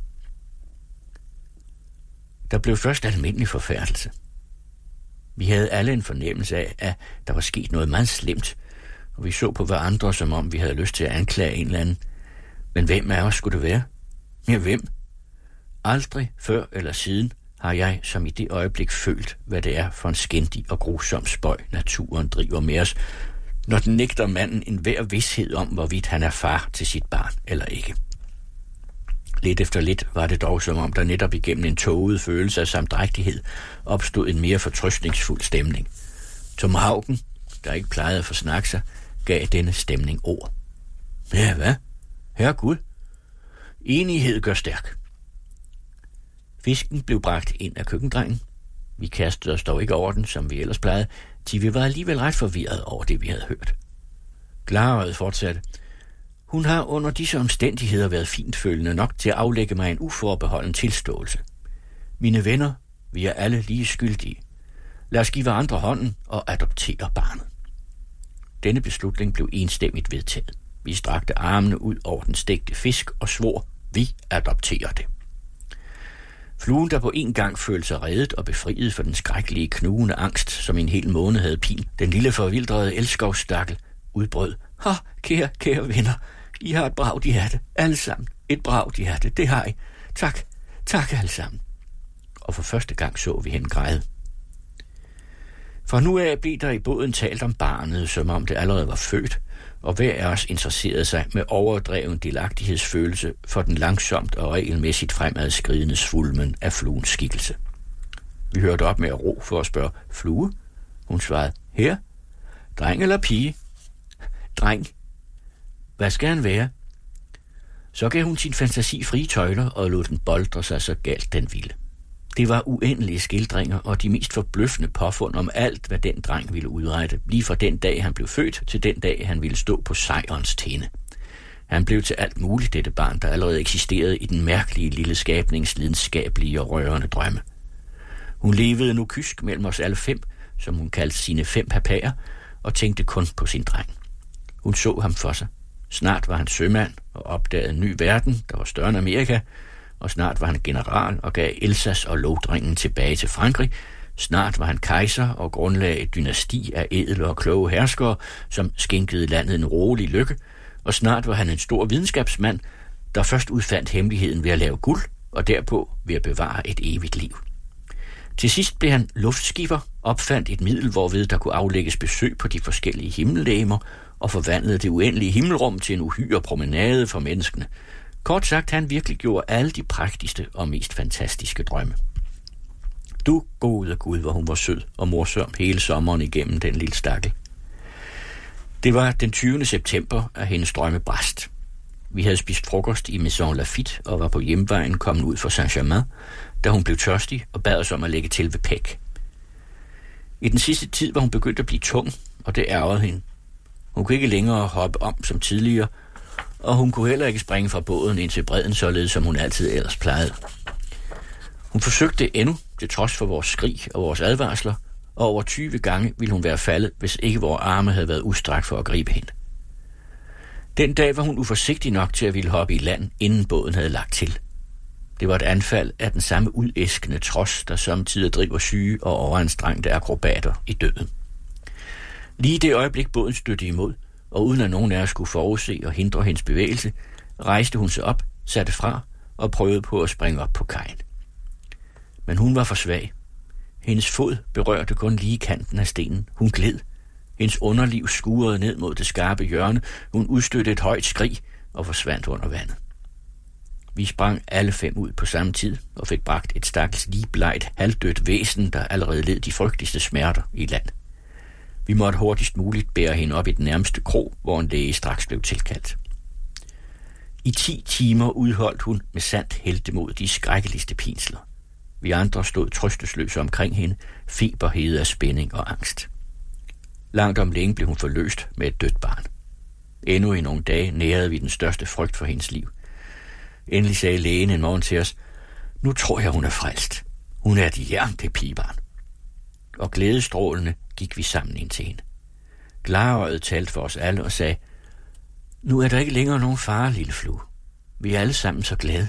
Der blev først almindelig forfærdelse. Vi havde alle en fornemmelse af, at der var sket noget meget slemt, og vi så på hverandre, som om vi havde lyst til at anklage en eller anden. Men hvem af os skulle det være? Ja, hvem? Aldrig før eller siden har jeg som i det øjeblik følt, hvad det er for en skændig og grusom spøj, naturen driver med os, når den nægter manden en hver vished om, hvorvidt han er far til sit barn eller ikke. Lidt efter lidt var det dog, som om der netop igennem en tåget følelse af samdrægtighed opstod en mere fortrøstningsfuld stemning. Tom Haugen, der ikke plejede at forsnakke sig, gav denne stemning ord. Ja, hvad? Herre Gud. Enighed gør stærk. Fisken blev bragt ind af køkkendrengen. Vi kastede os dog ikke over den, som vi ellers plejede, til vi var alligevel ret forvirret over det, vi havde hørt. Glareøjet fortsatte. Hun har under disse omstændigheder været fintfølende nok til at aflægge mig en uforbeholden tilståelse. Mine venner, vi er alle lige skyldige. Lad os give andre hånden og adoptere barnet. Denne beslutning blev enstemmigt vedtaget. Vi strakte armene ud over den stegte fisk og svor, vi adopterer det. Fluen, der på en gang følte sig reddet og befriet for den skrækkelige knugende angst, som en hel måned havde pin, den lille forvildrede elskovsstakkel, udbrød. Ha, kære, kære venner, I har et bragt hjerte, alle sammen. Et bragt hjerte, det har I. Tak, tak alle sammen. Og for første gang så vi hende græde. For nu af blev der i båden talt om barnet, som om det allerede var født, og hver af os interesserede sig med overdreven delagtighedsfølelse for den langsomt og regelmæssigt fremadskridende svulmen af fluens skikkelse. Vi hørte op med at ro for at spørge, flue? Hun svarede, her? Dreng eller pige? Dreng. Hvad skal han være? Så gav hun sin fantasi frie tøjler og lod den boldre sig så galt den ville. Det var uendelige skildringer og de mest forbløffende påfund om alt, hvad den dreng ville udrette, lige fra den dag, han blev født, til den dag, han ville stå på sejrens tinde. Han blev til alt muligt, dette barn, der allerede eksisterede i den mærkelige lille skabnings lidenskabelige og rørende drømme. Hun levede nu kysk mellem os alle fem, som hun kaldte sine fem papaer, og tænkte kun på sin dreng. Hun så ham for sig. Snart var han sømand og opdagede en ny verden, der var større end Amerika, og snart var han general og gav Elsass og Lothringen tilbage til Frankrig. Snart var han kejser og grundlagde et dynasti af ædle og kloge herskere, som skænkede landet en rolig lykke, og snart var han en stor videnskabsmand, der først udfandt hemmeligheden ved at lave guld, og derpå ved at bevare et evigt liv. Til sidst blev han luftskipper, opfandt et middel, hvorved der kunne aflægges besøg på de forskellige himmellegemer, og forvandlede det uendelige himmelrum til en uhyre promenade for menneskene. Kort sagt, han virkelig gjorde alle de prægtigste og mest fantastiske drømme. Du gode Gud, hvor hun var sød og morsom hele sommeren igennem den lille stakkel. Det var den tyvende september, at hendes drømme brast. Vi havde spist frokost i Maison Lafitte og var på hjemvejen kommet ud for Saint-Germain, da hun blev tørstig og bad os om at lægge til ved Pæk. I den sidste tid var hun begyndt at blive tung, og det ærgede hende. Hun kunne ikke længere hoppe om som tidligere, og hun kunne heller ikke springe fra båden ind til bredden, således som hun altid ellers plejede. Hun forsøgte endnu, til trods for vores skrig og vores advarsler, og over tyve gange ville hun være faldet, hvis ikke vores arme havde været udstrakt for at gribe hende. Den dag var hun uforsigtig nok til at ville hoppe i land, inden båden havde lagt til. Det var et anfald af den samme udæskende trods, der samtidig driver syge og overanstrengte akrobater i døden. Lige det øjeblik båden stødte imod, og uden at nogen af os skulle forudse og hindre hendes bevægelse, rejste hun sig op, satte fra og prøvede på at springe op på kajen. Men hun var for svag. Hendes fod berørte kun lige kanten af stenen. Hun gled. Hendes underliv skurede ned mod det skarpe hjørne. Hun udstødte et højt skrig og forsvandt under vandet. Vi sprang alle fem ud på samme tid og fik bragt et stakkels ligeblejt, halvdødt væsen, der allerede led de frygteligste smerter i land. Vi måtte hurtigst muligt bære hende op i den nærmeste krog, hvor en læge straks blev tilkaldt. I ti timer udholdt hun med sandt heltemod de skrækkeligste pinsler. Vi andre stod trøstesløse omkring hende, feberhede af spænding og angst. Langt om længe blev hun forløst med et dødt barn. Endnu i nogle dage nærede vi den største frygt for hendes liv. Endelig sagde lægen en morgen til os, nu tror jeg, hun er frelst. Hun er et jern, det pigebarn. Og glædestrålende gik vi sammen ind til hende. Glarøjet talte for os alle og sagde, nu er der ikke længere nogen fare, lille flue. Vi er alle sammen så glade.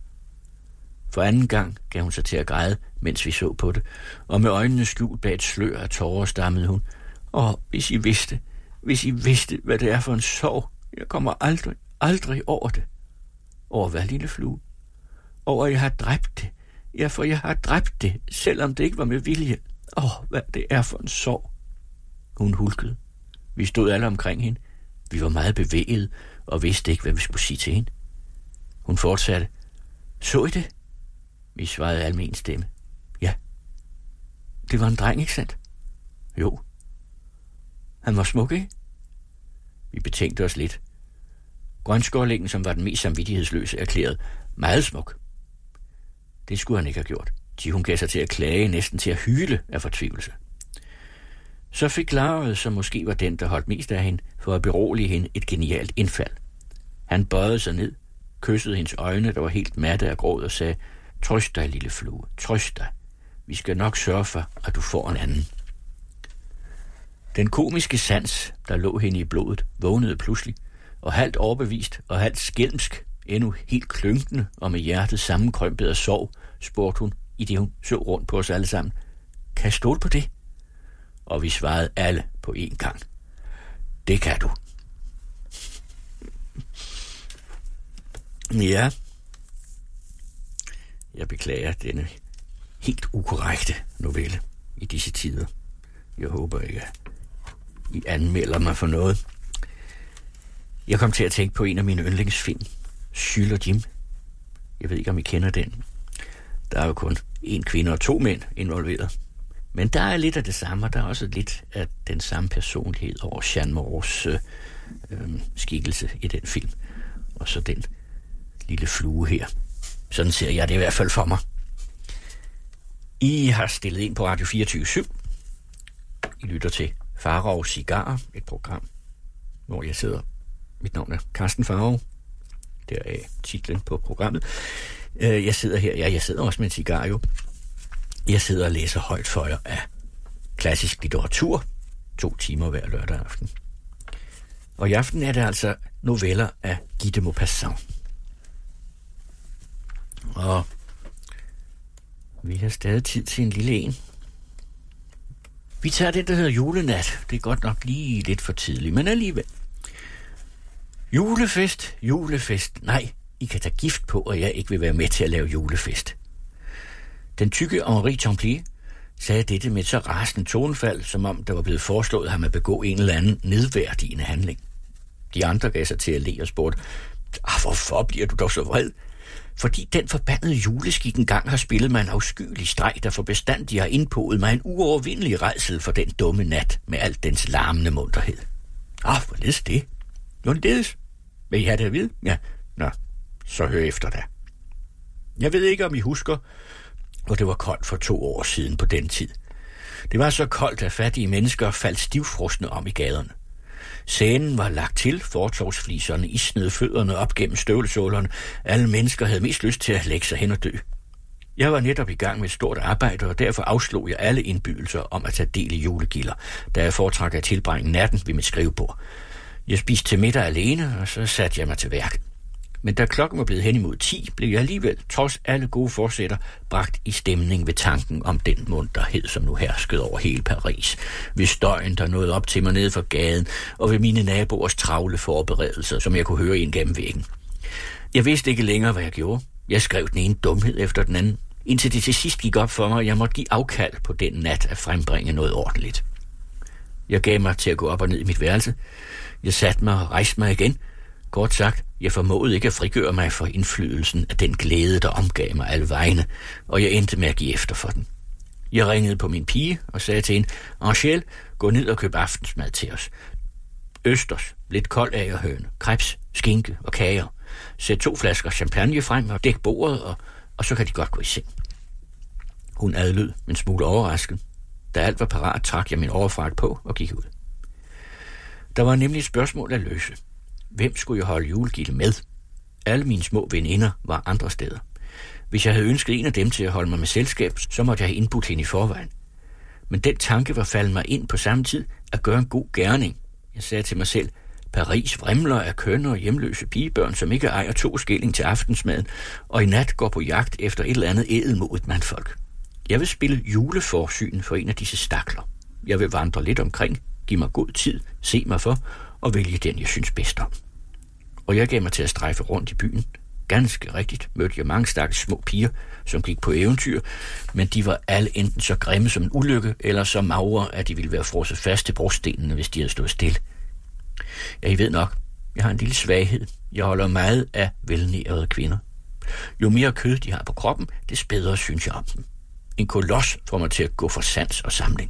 For anden gang gav hun sig til at græde, mens vi så på det, og med øjnene skjult bag et slør af tårer stammede hun, åh, hvis I vidste, hvis I vidste, hvad det er for en sorg, jeg kommer aldrig, aldrig over det. Over hvad, lille flue? Over, at jeg har dræbt det. Ja, for jeg har dræbt det, selvom det ikke var med vilje. Åh, hvad det er for en sorg. Hun hulkede. Vi stod alle omkring hende. Vi var meget bevæget og vidste ikke, hvad vi skulle sige til hende. Hun fortsatte. Så I det? Vi svarede alle med en stemme. Ja. Det var en dreng, ikke sandt? Jo. Han var smuk, ikke? Vi betænkte os lidt. Grønskårlingen, som var den mest samvittighedsløse, erklærede meget smuk. Det skulle han ikke have gjort. De hun gav sig til at klage, næsten til at hyle af fortvivlelse. Så fik Larød, som måske var den, der holdt mest af hende, for at berolige hende et genialt indfald. Han bøjede sig ned, kyssede hendes øjne, der var helt matte af gråd, og sagde, trøst dig, lille flue, trøst dig. Vi skal nok sørge for, at du får en anden. Den komiske sans, der lå hende i blodet, vågnede pludselig, og halvt overbevist og halvt skælmsk, endnu helt klynkende og med hjertet sammenkrømpet af sorg, spurgte hun, i det hun så rundt på os alle sammen. Kan jeg stole på det? Og vi svarede alle på én gang. Det kan du. Ja. Jeg beklager denne helt ukorrekte novelle i disse tider. Jeg håber ikke, at I anmelder mig for noget. Jeg kom til at tænke på en af mine yndlingsfilm, Jules og Jim. Jeg ved ikke, om I kender den. Der er jo kun en kvinde og to mænd involveret. Men der er lidt af det samme, og der er også lidt af den samme personlighed over Jeanne Moreaus øh, øh, skikkelse i den film. Og så den lille flue her. Sådan ser jeg det i hvert fald for mig. I har stillet ind på Radio fireogtyve syv. I lytter til Farao Cigarer, et program, hvor jeg sidder. Mit navn er Carsten Farao. Der er titlen på programmet. Jeg sidder her, ja, jeg sidder også med en cigar jo. Jeg sidder og læser højt for jer af klassisk litteratur. To timer hver lørdag aften. Og i aften er det altså noveller af Guy de Maupassant. Og vi har stadig tid til en lille en. Vi tager det, der hedder Julenat. Det er godt nok lige lidt for tidligt, men alligevel. Julefest, julefest. Nej, I kan tage gift på, at jeg ikke vil være med til at lave julefest. Den tykke Henri Templier sagde dette med et så rasende tonefald, som om der var blevet foreslået ham at begå en eller anden nedværdigende handling. De andre gav sig til at le og spurgte, ah, hvorfor bliver du dog så vred? Fordi den forbandede juleskik engang har spillet mig en afskyelig streg, der for bestandig har indpodet mig en uovervindelig rædsel for den dumme nat med alt dens larmende munterhed. Ah, hvorledes det? Jo, ledes. Vil I have det at vide? Ja, nå, så hør efter da. Jeg ved ikke, om I husker, hvor det var koldt for to år siden på den tid. Det var så koldt, at fattige mennesker faldt stivfrosne om i gaderne. Scenen var lagt til, fortovsfliserne isnede fødderne op gennem støvlesålerne. Alle mennesker havde mest lyst til at lægge sig hen og dø. Jeg var netop i gang med et stort arbejde, og derfor afslog jeg alle indbydelser om at tage del i julegilder, da jeg foretrak at tilbringe natten ved mit skrivebord. Jeg spiste til middag alene, og så satte jeg mig til værk. Men da klokken var blevet hen imod ti, blev jeg alligevel, trods alle gode forsætter, bragt i stemning ved tanken om den munterhed, som nu herskede over hele Paris, ved støjen, der nåede op til mig nede for gaden, og ved mine naboers travle forberedelser, som jeg kunne høre ind gennem væggen. Jeg vidste ikke længere, hvad jeg gjorde. Jeg skrev den ene dumhed efter den anden, indtil det til sidst gik op for mig, at jeg måtte give afkald på den nat at frembringe noget ordentligt. Jeg gav mig til at gå op og ned i mit værelse. Jeg satte mig og rejste mig igen. Kort sagt, jeg formåede ikke at frigøre mig for indflydelsen af den glæde, der omgav mig alle vegne, og jeg endte med at give efter for den. Jeg ringede på min pige og sagde til hende, Angèle, gå ned og køb aftensmad til os. Østers, lidt kold agerhøne, krebs, skinke og kager. Sæt to flasker champagne frem og dæk bordet, og, og så kan de godt gå i seng. Hun adlød, en smule overrasket. Da alt var parat, trak jeg min overfart på og gik ud. Der var nemlig et spørgsmål at løse. Hvem skulle jeg holde julegilde med? Alle mine små veninder var andre steder. Hvis jeg havde ønsket en af dem til at holde mig med selskab, så måtte jeg have indbudt hende i forvejen. Men den tanke var faldet mig ind på samme tid at gøre en god gerning. Jeg sagde til mig selv, Paris vrimler af kønne og hjemløse pigebørn, som ikke ejer to skilling til aftensmaden, og i nat går på jagt efter et eller andet ædelmodigt mandfolk. Jeg vil spille juleforsyn for en af disse stakler. Jeg vil vandre lidt omkring, give mig god tid, se mig for, og vælge den, jeg synes bedst om. Og jeg gav mig til at strejfe rundt i byen. Ganske rigtigt mødte jeg mange stakkels små piger, som gik på eventyr, men de var alle enten så grimme som en ulykke, eller så magre, at de ville være frosset fast til brostenene, hvis de havde stået stille. Ja, I ved nok, jeg har en lille svaghed. Jeg holder meget af velnærede kvinder. Jo mere kød de har på kroppen, des bedre synes jeg om dem. En kolos får mig til at gå for sans og samling.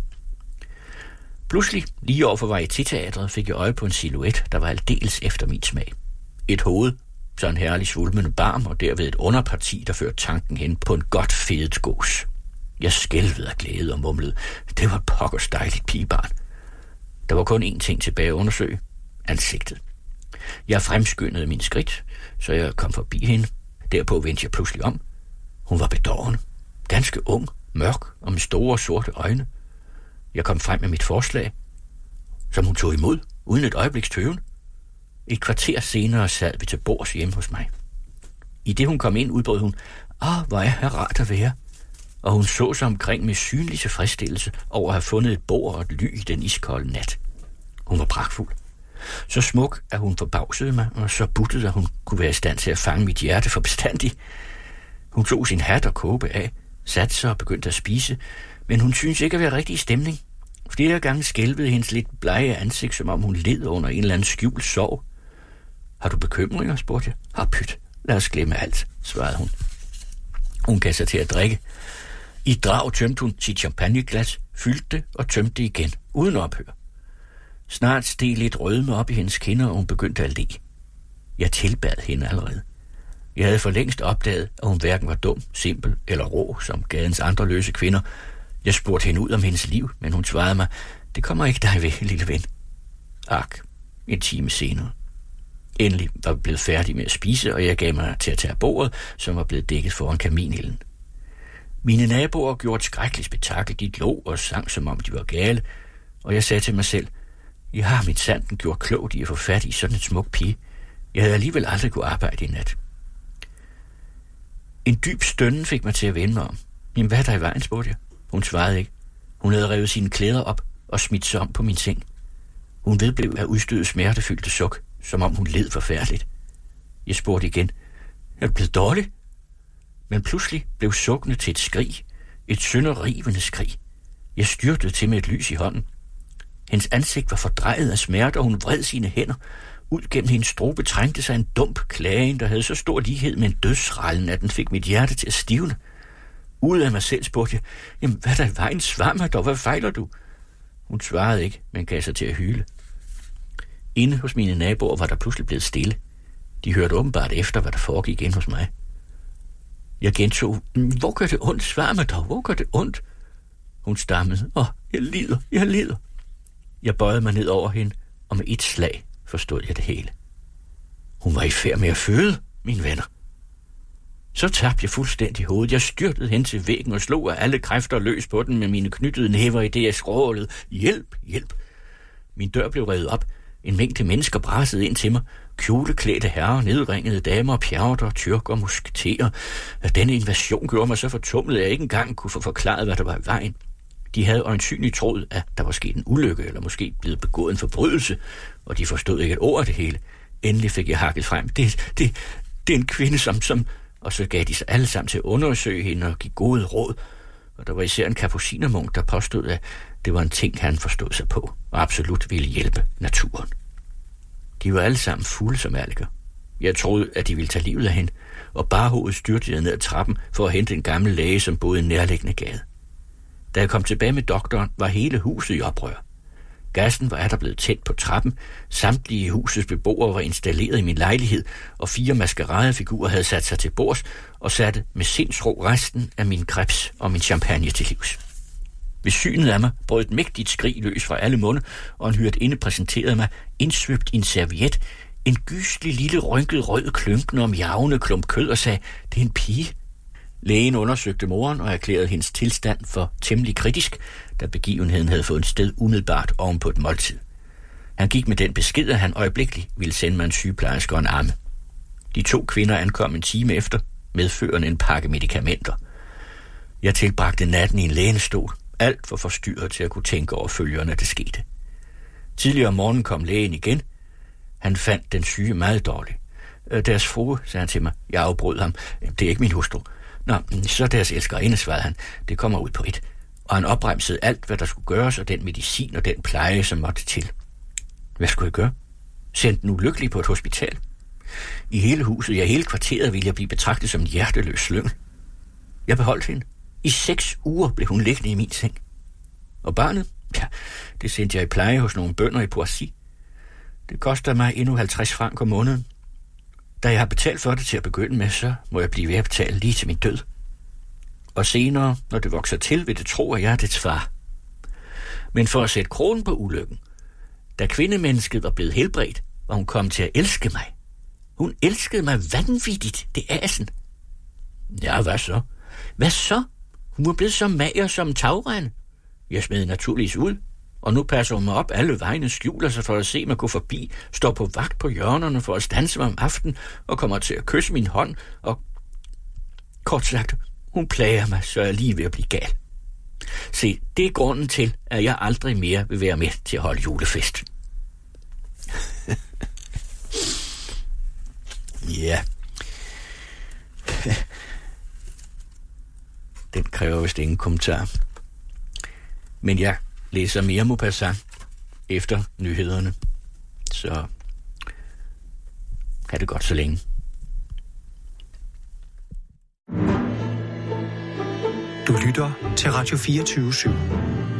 Pludselig, lige over for Varieté-teatret, fik jeg øje på en silhuet, der var aldeles efter min smag. Et hoved, så en herlig svulmende barm, og derved et underparti, der førte tanken hen på en godt fedet gås. Jeg skælvede af glæde og mumlede. Det var pokkers dejligt pigebarn. Der var kun én ting tilbage at undersøge. Ansigtet. Jeg fremskyndede min skridt, så jeg kom forbi hende. Derpå vendte jeg pludselig om. Hun var bedårende. Ganske ung, mørk og med store sorte øjne. Jeg kom frem med mit forslag, som hun tog imod, uden et øjebliks tøven. Et kvarter senere sad vi til bords hjemme hos mig. I det hun kom ind, udbrød hun, ah, hvor er her rart at være. Og hun så sig omkring med synlig tilfredsstillelse over at have fundet et bord og et ly i den iskolde nat. Hun var pragtfuld. Så smuk, at hun forbavsede mig, og så buttede, at hun kunne være i stand til at fange mit hjerte for bestandig. Hun tog sin hat og kåbe af, satte sig og begyndte at spise, men hun syntes ikke at være rigtig i stemning. Flere gange skælvede hendes lidt blege ansigt, som om hun led under en eller anden skjult sorg. Har du bekymringer, spurgte jeg. Har pyt, lad os glemme alt, svarede hun. Hun gav sig til at drikke. I drag tømte hun sit champagneglas, fyldte det og tømte det igen, uden ophør. Snart steg lidt rødme op i hendes kinder, og hun begyndte at le. Jeg tilbad hende allerede. Jeg havde for længst opdaget, at hun hverken var dum, simpel eller rå, som gadens andre løse kvinder. Jeg spurgte hende ud om hendes liv, men hun svarede mig, det kommer ikke dig ved, lille ven. Ak, en time senere. Endelig var vi blevet færdige med at spise, og jeg gav mig til at tage bordet, som var blevet dækket foran kaminilden. Mine naboer gjorde et skrækkeligt spektakel. De lå og sang, som om de var gale, og jeg sagde til mig selv, jeg har mit sanden gjort klogt i at få fat i sådan en smuk pige. Jeg havde alligevel aldrig kunne arbejde i nat. En dyb stønnen fik mig til at vende mig om. Jamen, hvad er der i vejen, spurgte jeg. Hun svarede ikke. Hun havde revet sine klæder op og smidt sig om på min seng. Hun vedblev at udstøde smertefyldte suk, som om hun led forfærdeligt. Jeg spurgte igen, er du blevet dårlig? Men pludselig blev sukkene til et skrig, et sønderrivende skrig. Jeg styrtede til med et lys i hånden. Hendes ansigt var fordrejet af smerte, og hun vred sine hænder. Ud gennem hendes strobe trængte sig en dump klagen, der havde så stor lighed med en dødsrallen, at den fik mit hjerte til at stivne. Ud af mig selv spurgte jeg, jamen hvad der i vejen, svar mig dog, hvad fejler du? Hun svarede ikke, men gav sig til at hyle. Inde hos mine naboer var der pludselig blevet stille. De hørte åbenbart efter, hvad der foregik inde hos mig. Jeg gentog, hvor gør det ondt, svar mig dog, hvor gør det ondt? Hun stammede, åh, jeg lider, jeg lider. Jeg bøjede mig ned over hende, og med et slag forstod jeg det hele. Hun var i færd med at føde, mine venner. Så tabte jeg fuldstændig hovedet. Jeg styrtede hen til væggen og slog af alle kræfter løs på den med mine knyttede næver, i det jeg skrålede. Hjælp, hjælp. Min dør blev revet op. En mængde mennesker brassede ind til mig. Kjoleklædte herrer, nedringede damer, pjavter, tyrker, musketerer. Denne invasion gjorde mig så fortumlet, at jeg ikke engang kunne få forklaret, hvad der var i vejen. De havde øjensynligt troet, at der var sket en ulykke, eller måske blevet begået en forbrydelse, og de forstod ikke et ord af det hele. Endelig fik jeg hakket frem. Det, det, det er en kvinde, som, som... Og så gav de sig alle sammen til at undersøge hende og give gode råd. Og der var især en kapucinermunk, der påstod, at det var en ting, han forstod sig på, og absolut ville hjælpe naturen. De var alle sammen fulde som alger. Jeg troede, at de ville tage livet af hende, og bare hovedet styrtede jeg ned ad trappen for at hente en gammel læge, som boede i en nærliggende gade. Da jeg kom tilbage med doktoren, var hele huset i oprør. Gassen var der blevet tændt på trappen, samtlige husets beboere var installeret i min lejlighed, og fire maskeradefigurer havde sat sig til bords og satte med sindsro resten af min krebs og min champagne til livs. Ved synet af mig brød et mægtigt skrig løs fra alle munde, og en hyrdinde præsenterede mig, indsvøbt i en serviet, en gyselig lille rynket rød klønkende om javne klump kød og sagde, det er en pige. Lægen undersøgte moren og erklærede hendes tilstand for temmelig kritisk, da begivenheden havde fået en sted umiddelbart oven på et måltid. Han gik med den besked, at han øjeblikkeligt ville sende mig en sygeplejerske og en arme. De to kvinder ankom en time efter, medførende en pakke medicamenter. Jeg tilbragte natten i en lænestol, alt for forstyrret til at kunne tænke over følgerne, det skete. Tidligere om morgenen kom lægen igen. Han fandt den syge meget dårlig. Deres frue, sagde han til mig. Jeg afbrød ham. Det er ikke min hustru. Nå, så deres elskerinde, svarede han. Det kommer ud på et. Og han opremsede alt, hvad der skulle gøres, og den medicin og den pleje, som måtte til. Hvad skulle jeg gøre? Sendte den ulykkelig på et hospital? I hele huset, ja hele kvarteret, ville jeg blive betragtet som en hjerteløs slyngel. Jeg beholdt hende. I seks uger blev hun liggende i min seng. Og barnet? Ja, det sendte jeg i pleje hos nogle bønder i Poissy. Det koster mig endnu halvtreds franc om måneden. Da jeg har betalt for det til at begynde med, så må jeg blive ved at betale lige til min død. Og senere, når det vokser til, vil det tro, at jeg er dets far. Men for at sætte kronen på ulykken, da kvindemennesket var blevet helbredt, var hun kommet til at elske mig. Hun elskede mig vanvittigt, det asen. Ja, hvad så? Hvad så? Hun var blevet så mager som en tagrende. Jeg smed naturligvis ud, og nu passer hun mig op alle vegne, skjuler sig for at se mig gå forbi, står på vagt på hjørnerne for at standse mig om aftenen, og kommer til at kysse min hånd, og kort sagt, hun plager mig, så jeg er lige ved at blive gal. Se, det er grunden til, at jeg aldrig mere vil være med til at holde julefest. Ja. Den kræver vist ingen kommentar. Men jeg læser mere Maupassant efter nyhederne. Så kan det godt så længe. Du lytter til Radio fireogtyve syv.